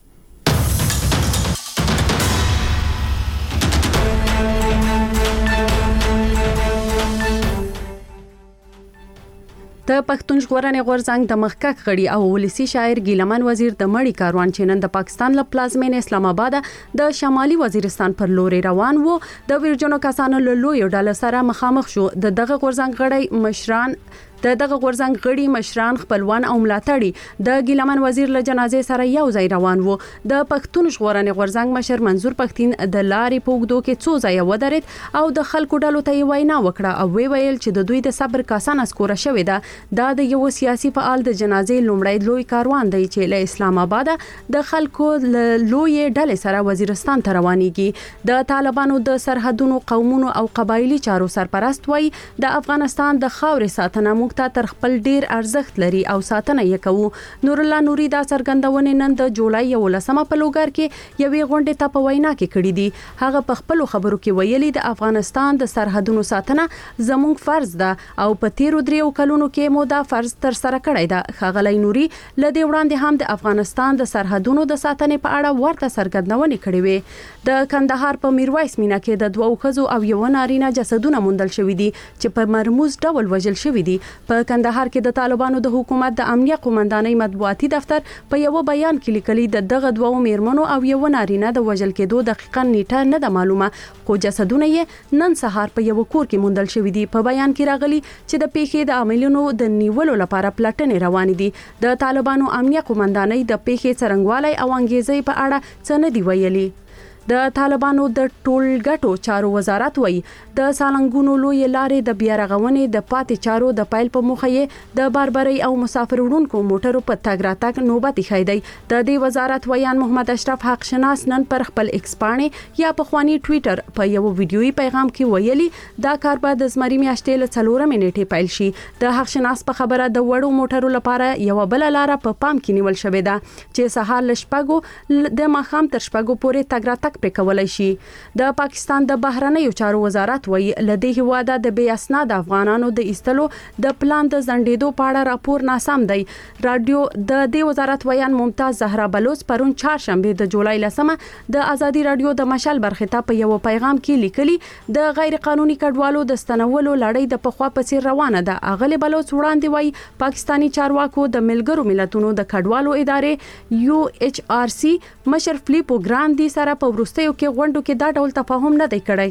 د پښتون ژغورنې غورځنګ د مخکښ غړي او ولسی شاعر ګیلمن وزیر د مړی کاروان چې نن د پاکستان له پلازمینې اسلام آباد د شمالي وزیرستان پر لور روان وو د ویرجنو کسانو له لوی ډله سره مخامخ شو. د دغه غورځنګ غړي مشران د دغه غورځنګ غړي مشران خپلوان او ملاتړي د ګیلمن وزیر له جنازې سره یو ځای روان وو. د پښتون ژغورنې غورځنګ مشر منظور پښتين د لارې پوګدو کې څو ځای ودرېد او د خلکو ډلو ته وینا وکړه او وی ویل چې د دوی د صبر کاسان اسکوره شوې ده. دا د یو سیاسي فعال د جنازې لومړی لوی کاروان دی چې له اسلام آباد د خلکو لوی ډلې سره وزیرستان ته روانيږي. د طالبانو د سرحدونو قومونو او قبایلی چارو سرپرست وای د افغانستان د خاورې ساتنه ته تر خپل ډیر ارزښت لري او ساتنه یې کوو. نور الله نوري دا څرګندونه نن د جولای یولسمه په لوګر کې یوې غونډې ته په وینا کې کړې دي. هغه په خپل خبرو کې ویلي د افغانستان د سرحدونو ساتنه زموږ فرض ده او په تیرو دریو کلونو کې مو دا فرض تر سره کړی ده. خغلی نوري لدې وړاندې هم د افغانستان د سرحدونو د ساتنې په اړه ورته څرګندونه کړې وې. د کندهار په میرویس مینا کې د دوو ښځو او یو نارینه جسدونه موندل شوې دي چې په مرموز ډول وژل شوې دي. په کندهار کې د طالبانو د حکومت د امنیه قومندانۍ مطبوعاتي دفتر په یو بیان کې لیکلي د دغه دوو میرمنو او یو نارینه د وژل کېدو دقیقاً نیټه نه ده معلومه، خو جسدونه یې نن سهار په یو کور کې موندل شوې دي. په بیان کې راغلي چې د پیښې د عاملونو د نیولو لپاره پلټنې روانې دي. د طالبانو امنیه قومندانۍ د پیښې څرنګوالي او انګیزې په اړه څه نه دی ویلي. د طالبانو د ټولګټو چارو وزارت وایي د سالنګونو لوی لارې د بیارغونې د پاتې چارو د پایل په موخه یې د باربري او مسافر وړونکو موټرو په تګ راتګ نوبت ښیي دی. د دې وزارت ویان محمد اشرف حق شناس نن پر خپل ایکس باندې یا په خواني ټوئیټر په یو ویډیويي پیغام کې ویلي دا کار به د زمري میاشتې له څلورمې نیټې پیل شي. د حق شناس په خبره د وړو موټرو لپاره یو بل لار په پام کې نیول شوې ده چې سهار لشپګو د ماخام تر شپګو پورې تګ راتګ پر کولای شي. د پاکستان د بهرنیو چارو وزارت وایي لدې هواده د بې اسناد افغانانو د ایستلو د پلان د ځنډېدو په اړه راپور ناسم دی. رادیو د دې وزارت ویان ممتاز زهرا بلوچ پرون چهارشنبه د جولای لسمه د ازادي رادیو د مشال برخه ته په یو پیغام کې لیکلي د غیر قانوني کډوالو د ستنولو لړۍ د پخوا پسې روانه ده. اغلی بلوچ وړاندې وایي پاکستانی چارواکو د ملګرو ملتونو د کډوالو ادارې یو ایچ آر سی مشر فلیپو ګراندي سره په ورستیو کې غونډو کې دا ډول تفاهم نه دی کړی.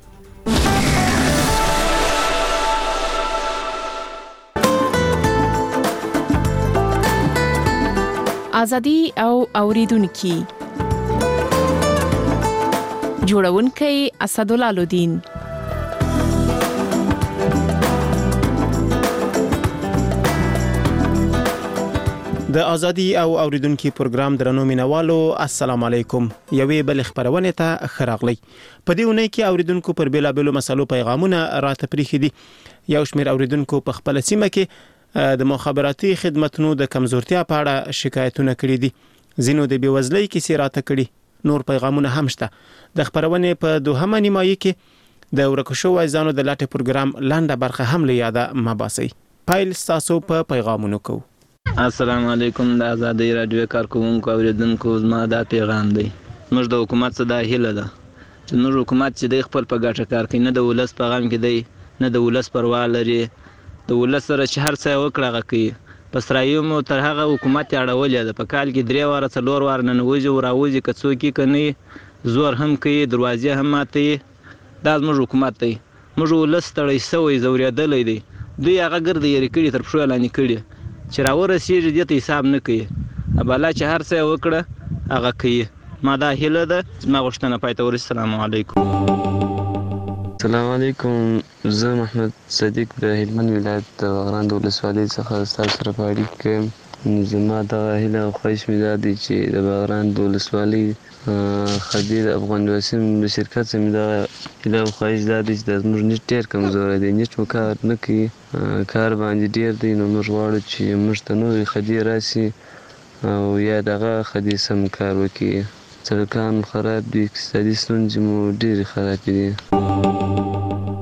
ازادي او اوریدونکو جوړونکي اسدالله لودین. د ازادي او اوریدونکو پروګرام درنو مینوالو السلام علیکم. یوې بل خبرونه ته خراغلی. په دې ونه کې اوریدونکو پر بیلابلو مسلو پیغامونه راته پریخي دي. یو شمېر اوریدونکو په خپل سیمه کې د مخابراتي خدماتو د کمزورتیا په اړه شکایتونه کړي دي. زینو د بیوزلۍ کې راته کړي. نور پیغامونه هم شته. د خبرونه په دوهمه نیمایي کې د ورکشو وایزانو د لاټه پروګرام لاندې برخه هم لیاده مباسي. پایل تاسو په پیغامونو کو. السلام علیکم. د ازادي رادیو کارکونکو اوریدونکو زما دا پیغام دی. موږ د حکومت څخه دا هیله ده چې نور حکومت چې د خپل په ګټه کار کوي، نه د ولس په غم کې دی، نه د ولس پروا لري. د ولس سره چې هر څه وکړه کوي. په سرايوم تر هغه حکومت اړولې ده. په کال کې درې واره څلور واره ننوځي او راوځي کڅو کې کني زور هم کوي، دروازې هم ماتي. دا موږ حکومت دی. موږ ولس تړي سوې زوریدلې دی. دوی هغه ګرځي یې کړی تر پښو لاندې کړی چې راورسیږي دې ته حساب نه کوي. اباله چې هر څه وکړه هغه کوي. ما دا هیله ده ما غوښتنه پاتې ور. السلام علیکم. السلام علیکم. زه محمد صدیق د هلمند ولایت د غران د ولسوالۍ څخه تاسو سره په اړیکه کې زما د هیله او خواهش مې ده چې د بغران د ولسوالۍ خبیر افغان وسیم د شرکت سم دا هیله او خواهش ده چې زموږ نیټ ډېر کمزور دی. نیټ مو کار نه کوي، کار باندې ډېر دی. نو موږ غواړو چې موږ ته نوې خدي راسي او یا دغه خدي سم کار وکړي. سړکان خراب دي، اقتصادي ستونزې مو ډېرې خرابې دي.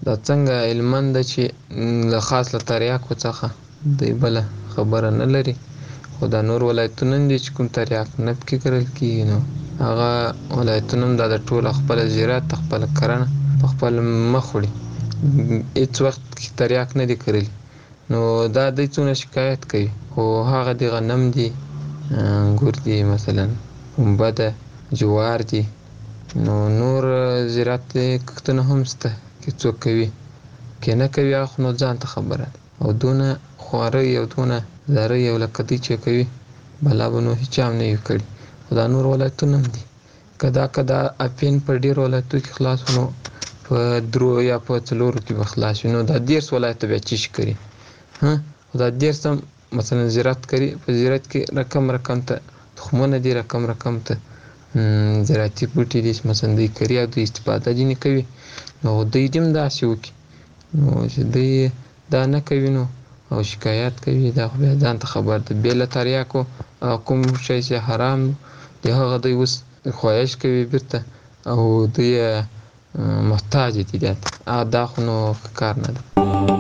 دا څنګه علمند ده چې له خاص له تریاکو څخه دی بله خبره نه لري، خو دا نور ولایتونه دي چې کوم تریاک نه پکې کرل کېږي، نو هغه ولایتونه هم دا د ټوله خپله زراعت خپله کرنه په خپل مخ وړي، هېڅ وخت کې تریاک نه دی کرلی. نو دا دوی څونه شکایت کوي، خو هغه د غنم دي، انګور دي، مثلا پنبه ده، جوار دي، نو نور زراعت کښتونه هم شته چې څوک کوي، که نه کوي هغه خو نو ځان ته خبره ده. او دونه خوارۍ او دونه زارۍ او لکه دوی چې کوي بلا به نو هېچا هم نه وي کړي. خو دا نور ولایتونه هم دي، که دا که دا اپین په ډېرو ولایتو کې خلاص نو په درو یا په څلورو کې به خلاص وي، نو دا دېرش ولایته بیا څه شي کوي؟ خو دا دېرش هم مثلا زراعت کوي، په زراعت کې رقم رقم ته تخمونه دي، رقم رقم ته زراعتي بوټي دي چې مثلا دوی کري او دوی استفاده ځینې کوي، نو دوی دې هم داسې وکړي. نو چې دوی دا نه کوي نو او شکایت کوي، دا خو بیا ځان ته خبر ده. بې له تریاکو کوم شی چې حرام دی هغه دوی اوس خواهش کوي بیرته او دوی محتاج دي دې ته، دا خو نو کار نه ده.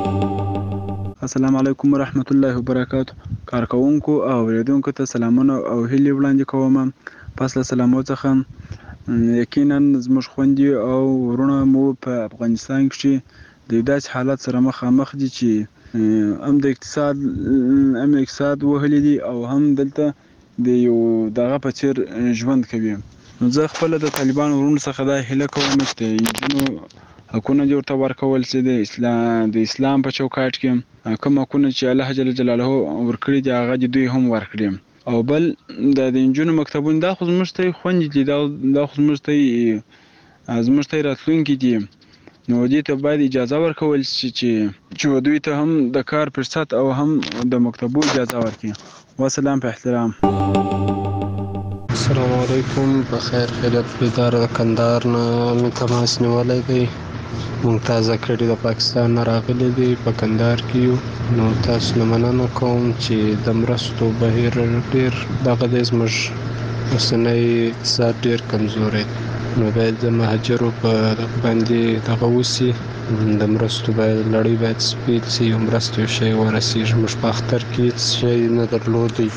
السلام علیکم ورحمت الله وبرکاتو. کارکوونکو او اوریدونکو ته سلامونه او هیلې وړاندې کوم. پس له سلامو څخه یقینا زموږ خویندې او ورونه مو په افغانستان کې د داسې حالت سره مخامخ دي چې هم د اقتصاد هم اقتصاد وهلی دي او هم دلته د یو دغه په څیر ژوند کوي. نو زه خپله د طالبانو ورونو څخه دا هیله کوم چې د نجونو حقونه دې ورته ورکول چې د اسلام د اسلام په چوکاټ کې کوم حقونه چې الله جل جلاله ورکړي دي هغه دې دوی هم ورکړي. او بل د نجونو مکتبونه دا خو زموږ ته خوندې دي، دا خو زموږ ته زموږ ته راتلونکي دي، نو دې ته باید اجازه ورکول شي چې چې دوی ته هم د کار فرصت او هم د مکتبو اجازه ورکړي. وسلام په احترام. السلام علیکم. بخیر خیریت بیدار د کندهار نه مې تماس نیولی دی. مونږ تازه کړي د پاکستان نه راغلي دي، په کندهار کې یو. نو تاسو نه مننه کوم چې د مرستو بهیر ډېر دغه دی، زموږ اوسنی اقتصاد ډېر کمزوری دی، نو باید د مهاجرو په دغه باندې دغه وسي، د مرستو باید لړۍ باید سپیل سي، یو مرستې یو شی ورسېږي. موږ په اختر کې هېڅ شی نه درلودی.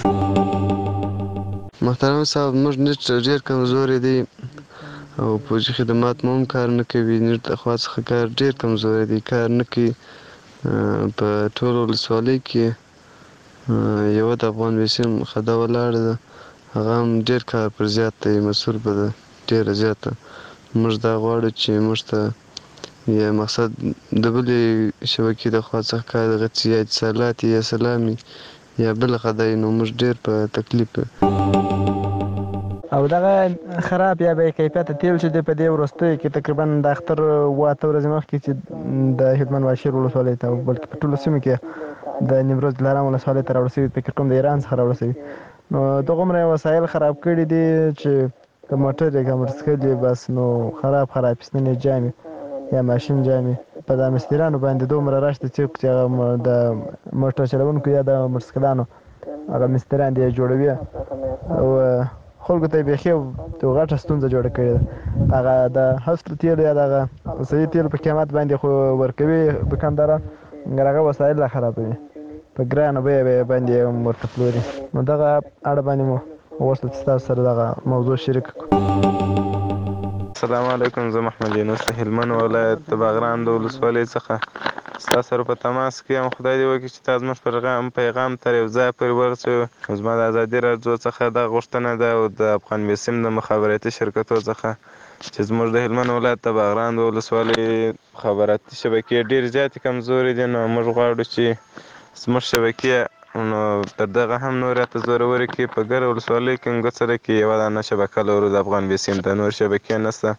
محترم صاحب، موږ نېټ ډېر کمزوری دی او پوجي خدمات مو هم کار نه کوي، نېټ د خوا څخه کار ډېر کمزوری دی، کار نه کوي. په ټولو ولسوالۍ کې یوه د افغان بیسیم خده ولاړه ده، هغه هم ډېر کار پر زیات دی، مصروفه ده ډېره زیاته. موږ دا غواړو چې موږ ته یا مقصد د بلې شبکې د خوا څخه کار دغه څه یا اتصالات یا سلامي یا بله خدای، نو موږ ډېر په تکلیف او دغه خراب یا بې کیفیته تیل چې دی په دې وروستیو کې تقریبا د اختر اوه اته ورځې مخکې چې د هلمند واشیر ولسوالۍ ته بلکې په ټولو سیمو کې د نیمروز دلارام ولسوالۍ ته راوړل شوي، فکر کوم د ایران څخه راوړل شوي. نو دغومره وسایل خراب کړي دي چې که موټر یې که موټرسایکل یې بس نو خراب خراب پیستنې جامې یا ماشین جامې په دا مستریانو باندې دومره رش د څوک چې هغه د موټر چلوونکو یا د موټرسایکلانو هغه مستریان دې جوړوي او خلکو ته یې بیخي یو غټه ستونزه جوړه کړې ده. هغه د هسپو تیل یا دغه صحي تیل په قیمت باندې خو ورکوي دوکانداران، مګر هغه وسایل لا خرابوي، په ګرانه بیه باندې هم ورته پلوري. نو دغه اړه باندې مو وغوښتل چې تاسو سره دغه موضوع شریک کړو. السلام علیکم. زه محمد یونس د هلمند ولایت د باغران د ولسوالۍ څخه ستا سره په تماس کې یم. خدای دې وکړي چې تا زموږ پیغام پیغام تر یو ځای پورې ورسوي. زما د ازادي راډیو څخه دا غوښتنه ده او د افغان بیسیم د مخابراتي شرکتو څخه چې زموږ د هلمند ولایت د باغران د ولسوالۍ مخابراتي شبکې ډېرې زیاتې کمزورې دي، نو موږ غواړو چې زموږ شبکې نو تر دغه هم نور راته زورورې کړي. په ګرده ولسوالۍ کې نګوڅره کې یوه دانه شبکه لرو د افغان بیسیم، د نور شبکې نشته.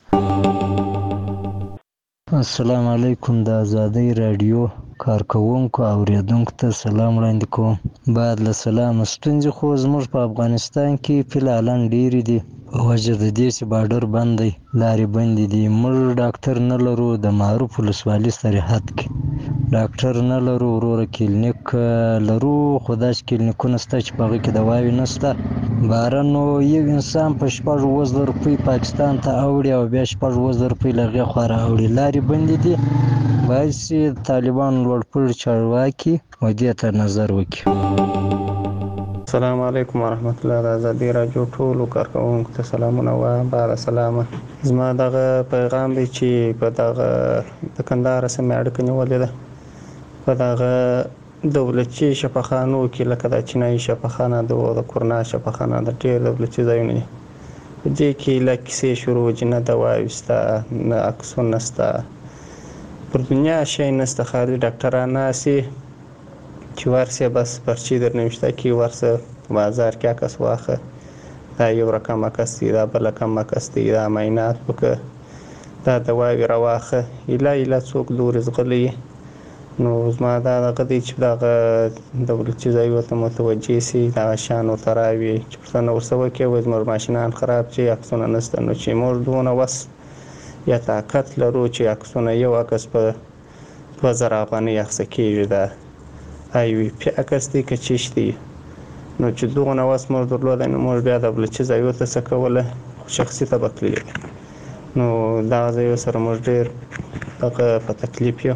السلام علیکم. د ازادۍ راډیو کارکوونکو او اوریدونکو ته سلام وړاندې کوم. بعد له سلامه، ستونزې خو زموږ په افغانستان کې فعلا ډېرې دي په وجه د دې چې بارډر بند دی، لارې بندې دي. موږ ډاکټر نه لرو، د معروف ولسوالي سرحد کې ډاکټر نه لرو، وروره کلینیک لرو، خو داسې کلینیکونه شته چې په هغه کې دواوې نشته. باره نو یو انسان په شپږ اووه زره روپۍ پاکستان ته اوړي او بیا شپږ اووه زره روپۍ له هغې خوا راوړي. لارې بندې دي، باید چې طالبان لوړپوړي چارواکي ودې ته نظر وکړي. السلام علیکم ورحمت الله. د ازادي راډیو ټولو کارکوونکو ته سلامونه وایم. بعد سلامه. زما دغه پیغام دی چې په دغه د کندهار سیمې اړیکه نیولې ده په دغه دولتي شفاخانو کې، لکه د چینایي شفاخانه ده او د کرونا شفاخانه ده، ډېر دولتي ځایونه دي. په دې کې له کیسې شروع چې نه دواوې شته، نه عکسونه شته، پر دنیا شی نشته، خالي ډاکټران ناستي چې ورسې بس پرچې درنه وشته کې ورسه بازار کې عکس واخه، دا یو رقم عکس دی، دا بل رقم عکس دی، دا معاینات وکړه، دا دواوې راواخه، ایله ایله څوک لورې ځغلی. نو زما دا دغه دی چې دغه دولتي ځایونو ته متوجه سي، دغه شیان ورته راوړي چې پوښتنه ورسره وکړي، وایي زموږ ماشینان خراب چې عکسونه نشته. نو چې موږ دونه وس یا طاقت لرو چې عکسونه یو عکس په دوه زره افغانۍ اخیسته کېږي، دا آی وي پي عکس دی که چیش دی. نو چې دغه وس موږ درلودی نو موږ بیا دولتي ځایونو ته څه کوله، شخصي ته به تللي. نو دغه ځایونو سره موږ ډېر دغه په تکلیف یو.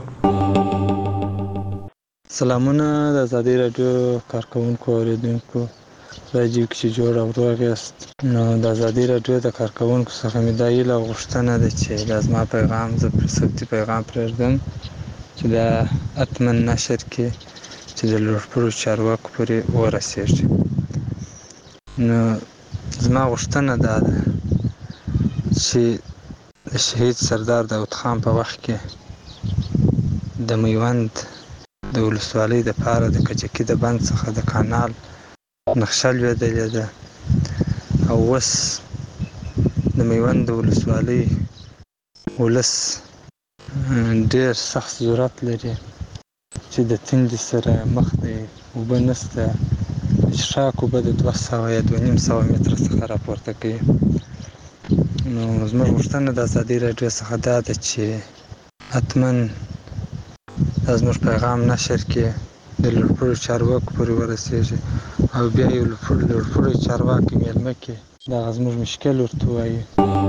سلامونه د ازادي راډیو کارکوونکو او اوریدونکو، راجیو کې چې جوړ او روغ یاست. نو د ازادي راډیو د کارکوونکو څخه مې دا هیله او غوښتنه ده چې دا زما پیغام زه پر صوتي پیغام پرېږدم چې دا حتما نشر کې چې د لوړپوړو چارواکو پورې ورسېږي. نو زما غوښتنه دا ده چې د شهید سردار داود خان په وخت کې د میوند د ولسوالۍ د پاره د کجکي د بند څخه د کانال نقشه لوېدلې ده، او اوس د میوند د ولسوالۍ ولس ډېر سخت ضرورت لري چې د تندې سره مخ دی، اوبه نشته، څښاک اوبه د دوه سوه یا دوه نیم سوه متره څخه راپورته کوي. نو زموږ غوښتنه د ازادي راډیو څخه دا ده چې حتما دا زموږ پیغام نشر کې د لوړپوړو چارواکو پورې ورسېږي، او بیا یو لوړپوړی چارواکي میلمه کې دغه زموږ مشکل ورته ووایي.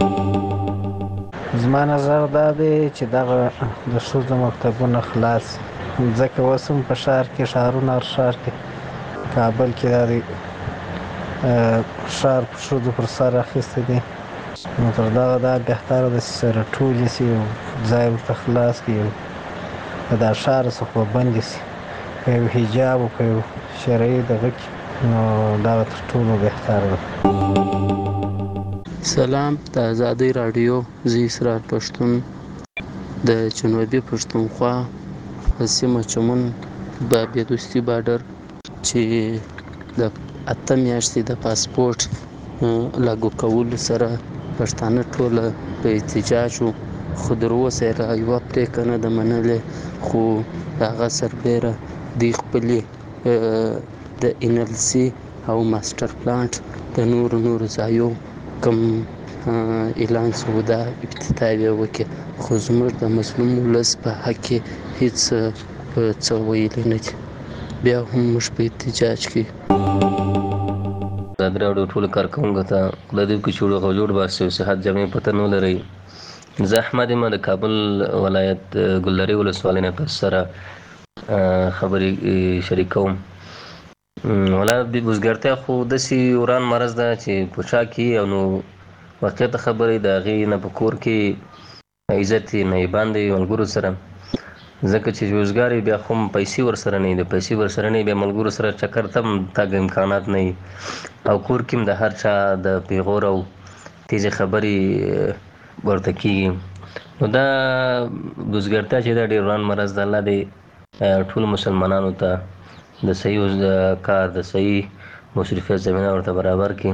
زما نظر دا دی چې دغه د ښځو مکتبونه خلاص، ځکه اوس هم په ښار کې ښارونه هر ښار کې کابل کې دا دی ښار په ښځو پر سر اخیستی دی. نو تر دغه دا بهتره ده چې سره ټولې شي، یو ځای ورته خلاص کړي، دا ښار څخه بندې شي په یو حجاب او په یو شرعي دغه کې، نو دا تر ټولو بهتره ده. سلام، د ازادۍ راډیو زه اسرار پښتون د جنوبي پښتونخوا په سیمه چمن بابي دوستي بارډر چې د اته میاشتې د پاسپورت لاګو کولو سره پښتانه ټوله په احتجاج وو، خو تر اوسه یې لا یوه پرېکړه نه ده منلې. خو د هغه سربیره دوی خپلې د ان ال سي او ماسټر پلانټ د نورو نورو ځایو کوم اعلان شو دا افتتاح یې وکړي، خو زموږ د مظلوم ولس په حق کې هېڅ څه ویلي نه دي. بیا هم موږ په احتجاج کې ازادي راډیو ټولو کارکوونکو ته خدای دې وکړي چې جوړ او جوړ باسي او صحت جامع پته نه ولرئ. زه احمد یم د کابل ولایت ګلدرې ولسوالۍ نه تاسو سره خبرې شریکوم. ولا د بزګرتیا خو داسې وران مرض ده چې په چا کې او نو واقعیت خبرې د هغې نه په کور کې عزت یې نه یې باندې ملګرو سره، ځکه چې روزګار یې بیا خو پیسې ورسره نه وي، د پیسې ورسره نه وي، بیا ملګرو سره چکر ته هم تګ امکانات نه وي، او کور کې هم د هر چا د پیغور او تیزې خبرې ورته کېږي. نو دا بزګرتیا چې دا ډېر وران مرض ده. الله دې ټولو مسلمانانو ته د صحیح کار د صحیح مصرفیت زمینه ورته برابر کړي.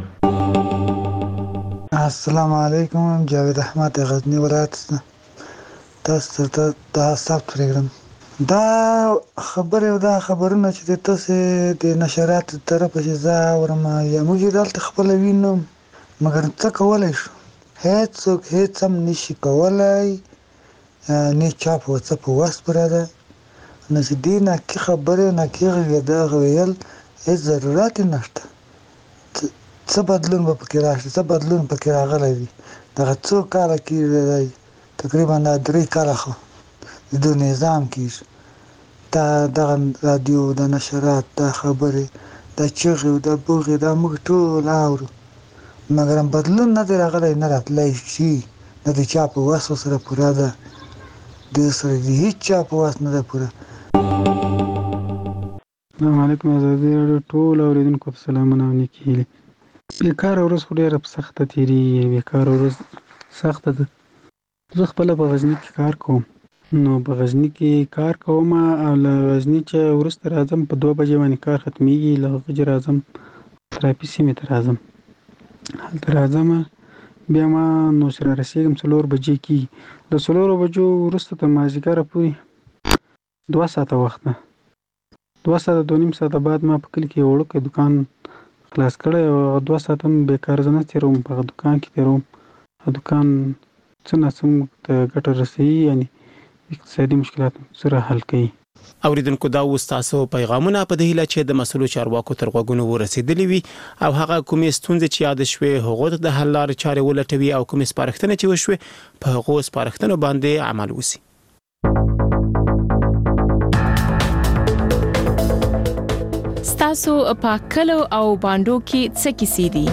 السلام علیکم، جاوید احمد غزنی ولایت تاسو ته دا ثبت کړم. دا خبره او دا خبرونه چې تاسو د نشرات طرفه چې زه ورم یا موږ دلته خپل وینم، مګر څه کولای شو؟ هیڅ څوک هیڅ هم نشي کولای، نه چا په څه په وس پرده نه چې دې نه کې خبرې نه کې غږېده ویل هیڅ ضرورت نشته. څه بدلون به پکې راشي، څه بدلون پکې راغلی دی. دغه څو کاله کېږي، تقریبا دا درې کاله خو د دوی نظام کېږي، دا دغه رادیو، د نشرات، دا خبرې، دا چغې او دا بوغې، دا موږ ټول اورو، مګر بدلون نه دی راغلی، نه راتلی شي، نه د چا په وس سره پوره ده، د سره د هېڅ چا په وس نه ده پوره. السلام علیکم ازادي راډیو ټول اورېدونکو ته سلامونه او نیکې هیلې. بیکاره ورځ خو ډېره په سخته تېرېږي، بیکاره ورځ سخته ده. زه خپله په غزني کې کار کوم، نو په غزني کې کار کوم او له غزني چې وروسته راځم په دوه بجې باندې کار ختمېږي، له هغه چې راځم ترافي سیمې ته راځم، هلته راځم بیا ما نو چې رارسېږم څلور بجې کېږي. له څلورو بجو وروسته تر مازدیګره پورې دوه ساعته وخت ده، دوه ساعته دوه نیم ساعته بعد ما په کلي کې یو وړوکی دکان خلاص کړی او هغه دوه ساعته هم بېکاره زه نه تېروم، په هغه دکان کې تېروم. هغه دکان څه ناڅه موږ ته ګټه رسوي، یعنې اقتصادي مشکلات سره حل کوي. اوریدونکو دا و ستاسو پیغامونه په دې هیله چې د مسؤلو چارواکو تر غوږونو ورسېدلې وي او هغه کومې ستونزې چې یاد شوې هغه د حل لارې چارې ولټوي او کومې سپارښتنې چې وشوي په هغو سپارښتنو باندې عمل وشي. ستاسو په کلو او باندو کې څه کیسې دي؟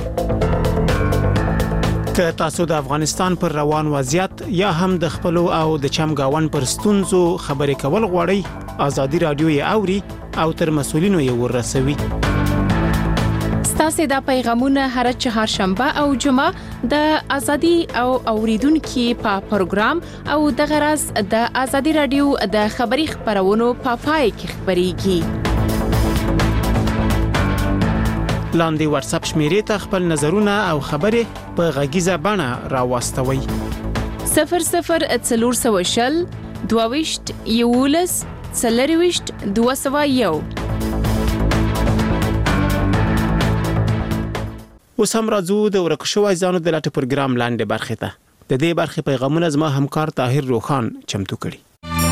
که تاسو د افغانستان پر روان وضعیت یا هم د خپلو او د چمګاون پر ستونزو خبرې کول غواړئ، ازادي رادیو یې اوري او تر مسؤلینو یې ورسوي. ستاسو د پیغامونه هر چهارشنبه او جمعه د ازادي او اوریدونکو په پروګرام او د غرض د ازادي رادیو د خبري خبرونو په پای کې خبريږي. لاندې واتس اپ شمیرې ته خپل نظرونه او خبرې په غږیزه بڼه راوستوي. صفر صفر څلور سوه شل دوه ویشت یولس څلور ویشت دوه سوه یو. اوس هم راځو د ورک شوی ځانو د لټ پروګرام لاندې برخې ته. د دې برخې پیغامونه زما همکار طاهر روخان چمتو کړي.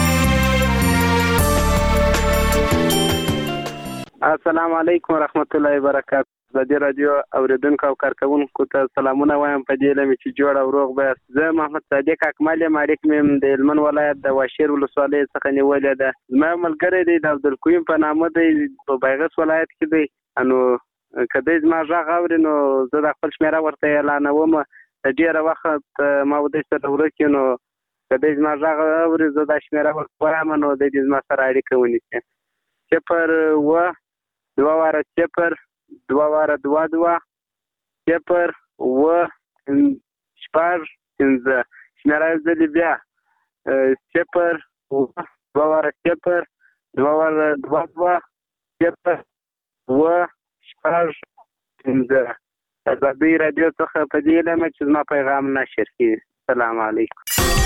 السلام علیکم ورحمت الله وبرکاته. د دې رادیو اوریدونکو او کارکونکو ته سلامونه وایم په دې لمه چې جوړ او روغ به. زه محمد صادق اکمل مالک مم د هلمند ولایت د واشیر ولسوالۍ څخه نیولې ده. زما ملګری دی د عبدالقیوم په نامه دی، په بیغس ولایت کې دی. نو کله زما ژغ اوري نو زه د خپل شمیره ورته اعلانوم. ډیره وخت ما ودې سره ورکې نو کله زما ژغ اوري زه د شمیره ورته وایم نو د دې زما سره اړیکه ونیسي. صفر و دوه واره صفر دوه واره دوه دوه صفر و شپږ پنځه. شمیره ځلې بیا صفر و دوه واره صفر دوه واره دوه دوه صفر و شپږ پنځه. ازادي رادیو څخه په دې لمه چې زما پیغام نشر کړي. السلام علیکم.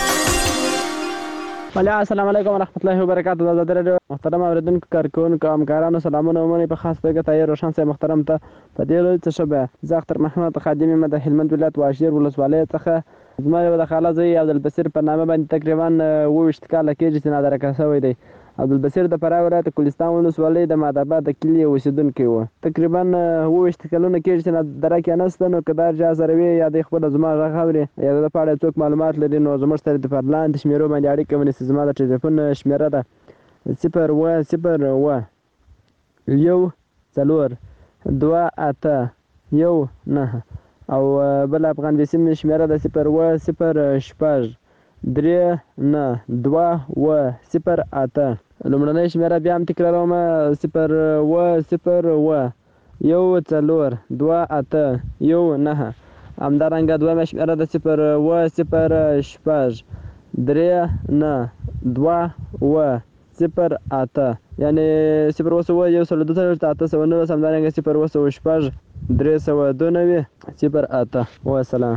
مالا السلام علیکم ورحمت الله وبرکاته. د ازادي رادیو محترم اوریدونکو کارکونکو همکارانو سلامونه ومنئ. په خاص توګه طاهر روشن صاحب محترم ته په دې ورځ څه شبه زه اختر محمد خادم یم د هلمند ولایت واشیر ولسوالۍ څخه. زما یو د خاله زوی عبدالبصیر په نامه باندې تقریبا اووه ویشت کاله کېږي چې نادرکه شوی دی. عبدالبصیر د فراه ولایت کوهستان ولسوالۍ د مادآباد د کلي اوسېدونکی و. تقریبا اووه ویشت کلونه کېږي چې نادرکه نشته. نو که دا چا سره وي یا د خپل زما غږ اوري یا د په اړه څوک معلومات لري نو زموږ سره د لاندې شمیرو باندې اړیکه ونیسي. زما د ټلیفون شمیره ده صفر اووه صفر اووه یو څلور دوه اته یو نهه او بل افغان د سیمې شمیره ده صفر اووه صفر شپږ درې نه دوه اووه صفر اته. لومړنۍ شمیره بیا هم تکراروم صفر اووه صفر اووه یو څلور دوه اته یو نهه. همدارنګه دویمه شمیره ده صفر اووه صفر شپږ درې نه دوه اووه صفر اته، یعنې صفر اووه سوه یو سل دوه څلوېښت اته سوه نولس. همدارنګه صفر اووه سوه شپږ درې سوه دوه نوي صفر اته. والسلام.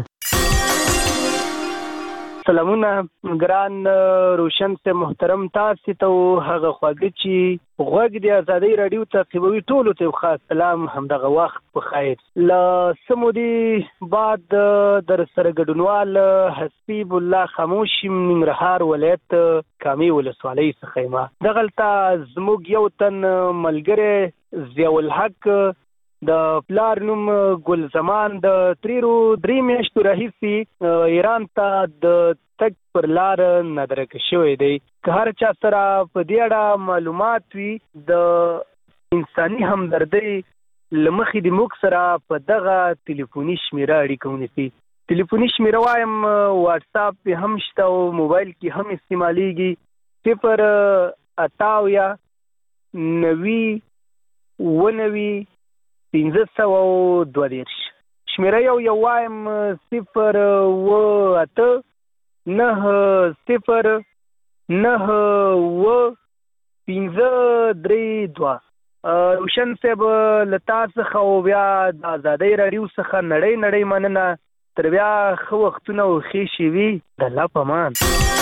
سلامونه ګران روشن سے محترم تاسو ته هغه خواږه چې غوږ د ازادۍ راډیو تعقیبوي ټولو ته خاص سلام. همدغه وخت په خیر. له سمودي بعد در سره ګډونوال حسیب الله خاموش ننګرهار ولایت کامې ولسوالۍ څخه یم. دغلته زموږ یو تن ملګری ضیاء الحق د پلار نوم ګل زمان د تریرو درې میاشتو راهیسې ایران ته د تګ پر لار نادرکه شوی دی. که هر چا سره په دې اړه معلومات وي د انساني همدردۍ له مخې د موږ سره په دغه تلیفوني شمیره اړیکه ونیسي. تلیفوني شمیره وایم واټس اپ پې هم شته او موبایل کې هم استعمالیږي. صفر اته اویا نوي اووه نوي پنځه سوه او دوه دېرش. شمیره یو یو وایم صفر اووه اته نهه صفر نهه اووه پنځه درې دوه. روشن صاحب له تا څخه او بیا د ازادۍ راډیو څخه نړۍ نړۍ مننه. تر بیا ښه وختونه او ښې شېبې د الله په امان.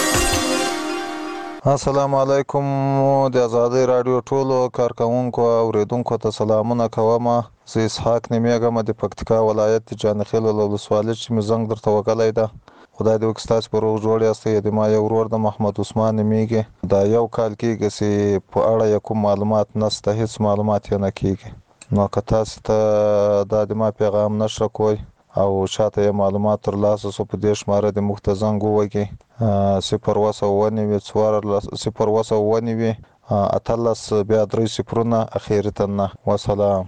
السلام علیکم. د ازادۍ راډیو ټولو کارکوونکو او اوریدونکو ته سلامونه کوم. زه اسحاق نومیږم د پکتیکا ولایت د جانخیل ولسوالۍ چې مې زنګ درته وکړی ده. خدای دې وکړي ستاسو په روغ جوړ یاستئ. د ما یو ورور د محمد عثمان نومیږي. دا یو کال کېږي چې په اړه یې کوم معلومات نشته، هېڅ معلومات یې نه کېږي. نو که تاسو ته دا د ما پیغام نشره کوئ او چاته یې معلومات ترلاسه سو په دې شماره د موږ ته زنګ ووهئ. صفر اوه سوه اووه نوي څوارلس صفر اوه سوه اووه نوي اتلس بیا درې صفرونه اخري تنه. وسلام.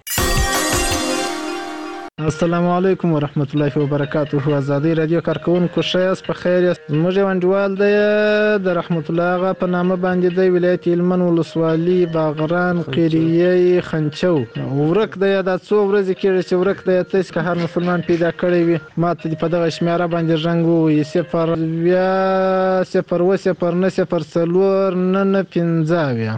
السلام علیکم ورحمت الله وبرکاته. ازادۍ راډیو کارکوونکو ښه یاست؟ په خیر یاست؟ زموږ یو انډیوال دی د رحمت الله هغه په نامه باندې دی، ولایت هلمند ولسوالي باغران قریه خنچو. ورک دی دا څو ورځې کېږي چې ورک دی. تاسو که هر مسلمان پیدا کړی وي ما ته په دغه شمیره باندې رنګ ووایي صفر اویا صفر اووه صفر نه صفر څلور نه نه پنځه اویا.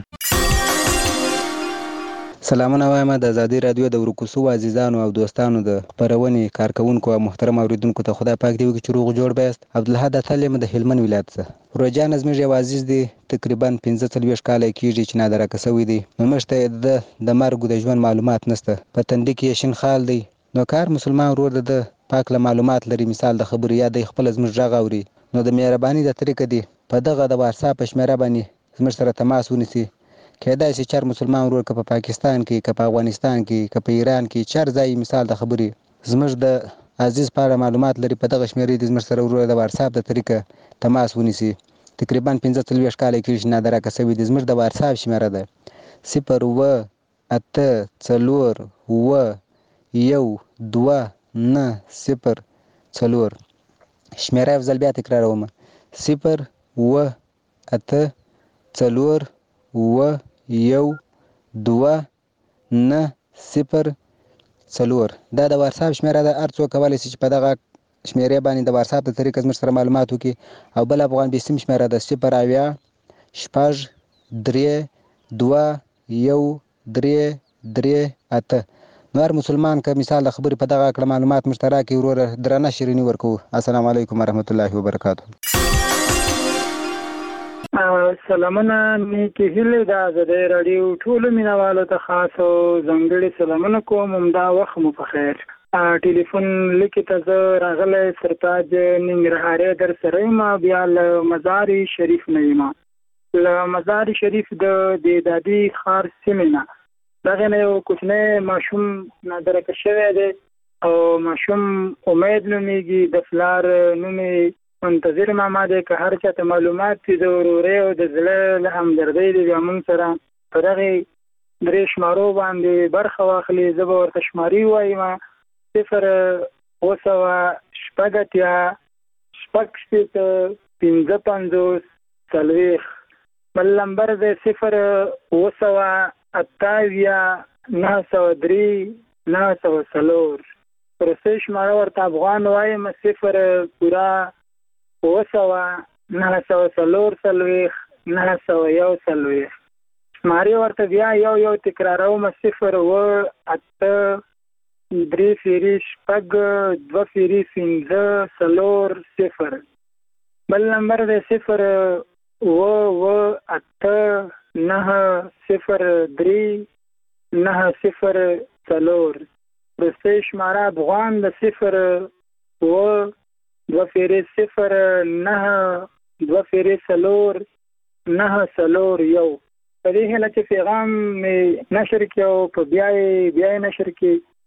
سلامونه وایم د ازادۍ راډیو د ورکو سوو عزیزانو او دوستانو د خپرونې کارکوونکو او محترم اوریدونکو ته خدای پاک دې وکړي چې روغ جوړ به یاست. عبدالحد اتل یم د هلمند ولایت څخه. روجان زموږ یو عزیز دی، تقریبا پنځه څلوېښت کاله کېږي چې نادرکه شوی دی. نو موږ ته د د مرګ د ژوند معلومات نشته. په تندي کې یې شین خال دی. نو که هر مسلمان ورور د پاک له معلومات لري، مثال د خبرو یا دی خپله زموږ غږ اوري، نو د مهرباني د طریقه دی په دغه د واتساپ په شمیره باندې زموږ سره تماس ونیسي. کېدای شي چې هر مسلمان ورور که په پاکستان کې، که په افغانستان کې، که په ایران کې، چې هر ځای مثال د خبرې زموږ د عزیز په اړه معلومات لري، په دغه شمیرې د زموږ سره ورور د واتساپ د طریقه تماس ونیسي. تقریبا پنځه څلوېښت کاله کېږي چې نادرکه شوی دی. زموږ د واتساپ شمیره ده صفر اووه اته څلور اووه یو دوه نه صفر څلور. شمیره یو ځل بیا تکراروم صفر اووه اته څلور اووه یو دوه نه صفر څلور. دا د واتساپ شمیره ده. هر څوک کولی شي چې په دغه شمیرې باندې د واتساپ د طریقه زموږ سره معلومات وکړي. او بل افغان بیسیم شمیره ده صفر اویا شپږ درې دوه یو درې درې اته. نو هر مسلمان که مثال د خبرې په دغه کړه معلومات موږ ته راکړي وروره درنه شیریني ورکوو. السلام علیکم ورحمت الله وبرکاته. سلامونه نیکې هیلې د ازادۍ راډیو ټولو مینوالو ته خاص او ځانګړي سلامونه کوم. همدا وخت مو په خیر. ټلیفون لیکې ته زه راغلی سرتاج ننګرهاري در سره یم. بیا له مزار شریف نه یم، له مزار شریف د دادي ښار سیمې نه. دغې نه یو کوچنی ماشوم نادرکه شوی دی او ماشوم امید نومیږي. د پلار نوم یې منتظر ماما دی. که هر چا ته معلومات دي د ورورۍ او د زړه له همدردۍ دی بیا موږ سره په دغې درې شمارو باندې برخه واخلي. زه به ورته شماري ووایم صفر اوه سوه شپږ اتیا شپږ شپېته پنځه پنځوس څلوېښت. بل نمبر دی صفر اوه سوه اته اویا نهه سوه درې نهه سوه څلور. وروستۍ شماره ورته افغان وایم صفر پوره اوه سوه نهه سوه څلور څلوېښت نهه سوه یو څلوېښت. شمارې ورته بیا یو یو تکراروم صفر اوه اته درې فیري شپږ دوه فیري پنځه څلور صفر. بل نمبر دی صفر اوه اوه اته نهه صفر درې نهه صفر څلور. وروستۍ شماره افغان د صفر اوه دوه فیرې صفر نهه دوه فیرې څلور نهه څلور یو. په دې هیله چې پیغام مې نشر کړي او په بیا یې بیا یې نشر کړي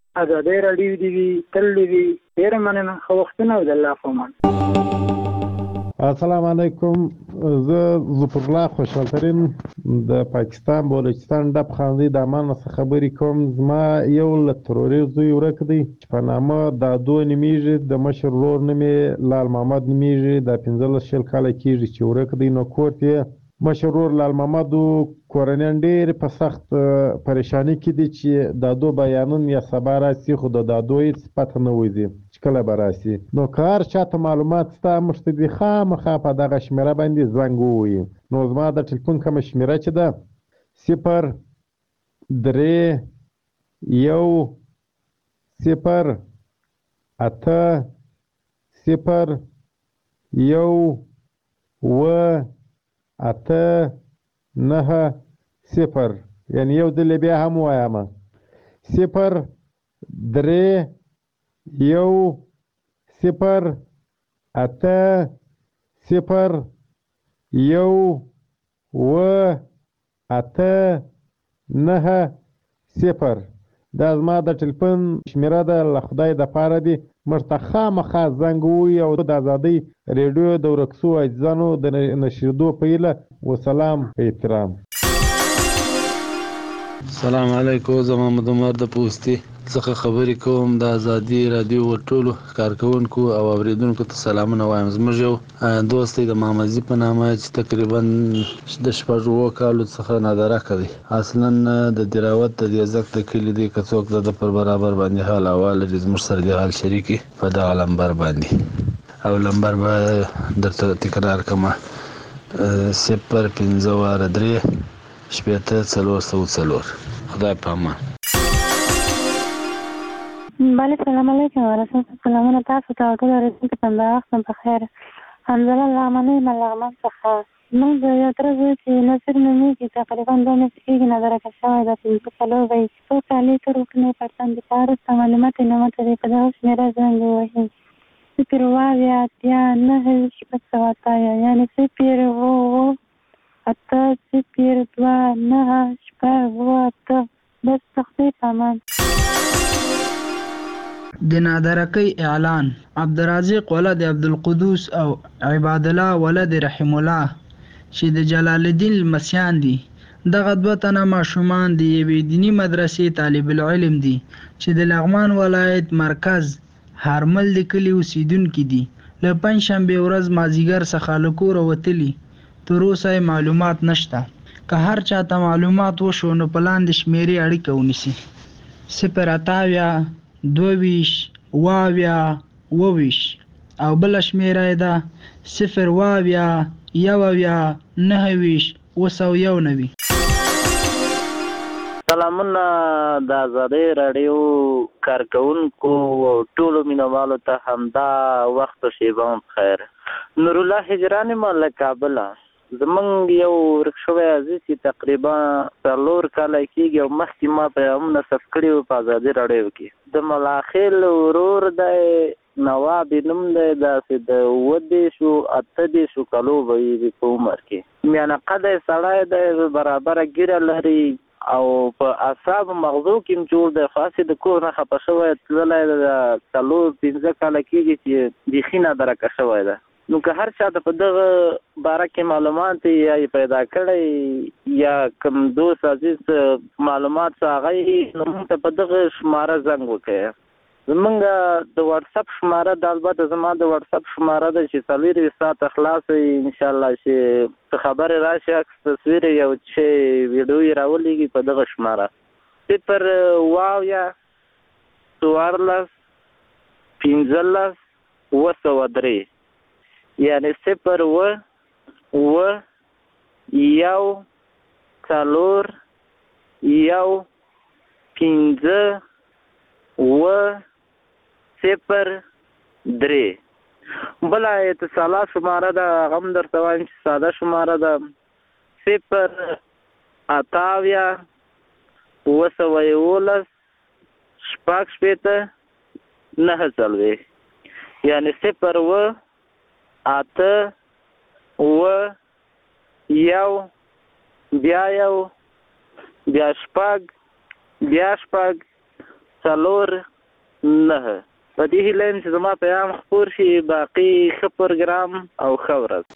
ازادي راډیو دی وي تل وي ډیر مننه خو وختونه او د الله فمان. السلام علیکم. زه ظفر الله خوشحالترین د پاکستان بلوچستان ډب خاندي د امان څخه خبرې کوم. زما یو له تروري زوی ورک دی په نامه دادو نومیږي، د مشر ورور نوم یې لال محمد نومیږي، د پنځلس شل کاله کېږي چې ورک دی. نو کور یې مشر ورور لال محمد کورنیان ډېر په سخت پریشانی کې دي چې دادو بیانون یا سبا راسي، خو د دادو هېڅ پته نه وځي چې کله به راسي. نو که هر چاته معلومات ستا موږ ته دي خامخا په دغه شمېره باندې زنګ ووهي. نو زما د ټلیفون کومه شمېره چې ده صفر درې یو صفر اته صفر یو اوه اته نهه صفر، یعنی یو ځل بیا هم وایم صفر درې یو صفر اته صفر یو اوه اته نهه صفر. دا زما د ټلیفون شمېره ده، له خدای دپاره دي موږ ته خامخا زنګ ووهي او د ازادۍ ریډیو د ورک سوو عزیزانو د نشریدو په هیله. وسلام په احترام. السلام علیکم. زه محمد عمر د پوستي څخه خبرې کوم. د ازادي راډیو ټولو کارکونکو او اوریدونکو ته سلامونه وایم. زموږ یو دوست دی د محمدزي په نامه چې تقریبا د شپږ اووه کالو څخه نادرکه دی. اصلا د دراوت د دیزک د کلي دی. که څوک د پر برابر باندې حال احوال لري زموږ سره د حال شریکي په دغه لمبر باندې، او لمبر به درته تکرار کړم صفر پنځه واره درې شپېته څلور سوه څلور. خدای په امان. بله سلام علیکم ورحمت سلامونه تاسو ته ټول اوریدونکو ته د وخت په خیر. حمزله لغمنۍ یم له لغمان څخه. موږ د یو تره زوی چې نصیر نومیږي تقریبا دوه میاشتې کېږي نادرکه شوی ده. پنځه څلور به یې څو کالې تر وکنۍ پرتن د په وروسته معلومات یې نه ماته دی. په دغه شمېره زنګ ووهي صفر اووه اویا اتیا نهه شپږ سوه اتیا، یعنې صفر اووه اووه اته صفر دوه نهه شپږ اووه اته. بس تخفیف امان. د نادرکۍ اعلان. عبدالرازق ولد عبدالقدوس او عباد الله ولد رحم الله چې د جلال الدین لمسیان دي. دغه دوه تنه ماشومان د یوې دیني مدرسې طالب العلم دي چې د لغمان ولایت مرکز هارمل د کلي اوسیدونکي دي. له پنجشنبې ورځ مازدیګر څخه له کوره وتلي، تر اوسه معلومات نشته. که هر چاته معلومات وشو نو په لاندې شمېرې اړیکه ونیسي: صفر اته اویا دوه ویشت اوه اویا اوه ویشت، او بله شمېره یې ده صفر اوه اویا یو اویا نهه ویشت اوه سوه یو نوي. سلامونه د ازادۍ راډیو کارکونکو او ټولو مینوالو ته همدا وخت و شیبه هم بخیر. نورالله هجران یم له کابله. زمونږ یو ورک شوی عزیز چې تقریبا څلور کاله کېږي او مخکې ما پیغامونه ثبت کړي وو په ازادي راډیو کې. د ملاخیل ورور دی نواب یې نوم دی، داسې د اووه دېرشو اته دېرشو کالو به وي په عمر کې. میانه قده سړی دی، برابره ږیره لري او په اعصابو مغزو کې هم جوړ دی. خو هسې د کور نه خفه شوی تللی د څلور پنځه کاله کېږي چې بیخي نادرکه شوی ده. نو که هر چا ته په دغه باره کې معلومات یا یې پیدا کړی یا کوم دوست عزیز معلومات څه هغه یې نو موږ ته په دغه شماره زنګ وکړئ. زمونږ د واټساپ شماره د البته زما د واټساپ شماره ده چې څلورویشت ساعته خلاصه وي انشاءالله چې څه خبرې راشي عکس تصویر یو چې ویډیو یې راولېږي په دغه شماره صفر اووه اویا څوارلس پنځلس اووه سوه درې، یعنی صفر اووه اووه یو څلور یو پنځه اووه صفر درې. بله اتصالات شماره ده هغه هم درته وایم چې ساده شماره ده صفر اته اویا اووه سوه یولس شپږ شپېته نهه څلوېښت، یعنې صفر اووه اته اووه یو بیا یو بیا شپږ بیا شپږ څلور نه. په دې هیله یم چې زما پیغام خپور شي. باقي ښه پروګرام او ښه ورځ.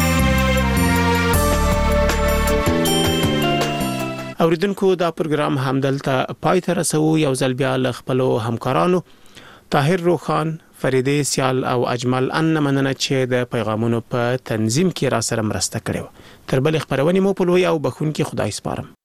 اوریدونکو دا پروګرام همدلته پای ته رسوو. یو ځل بیا له خپلو همکارانو طاهر روخان، فریده سیال او اجمل ان مننه چې د پیغامونو په تنظیم کې را سره مرسته کړې. تر بل خبرونې مو په لوی او بخون کې خدای سپارم.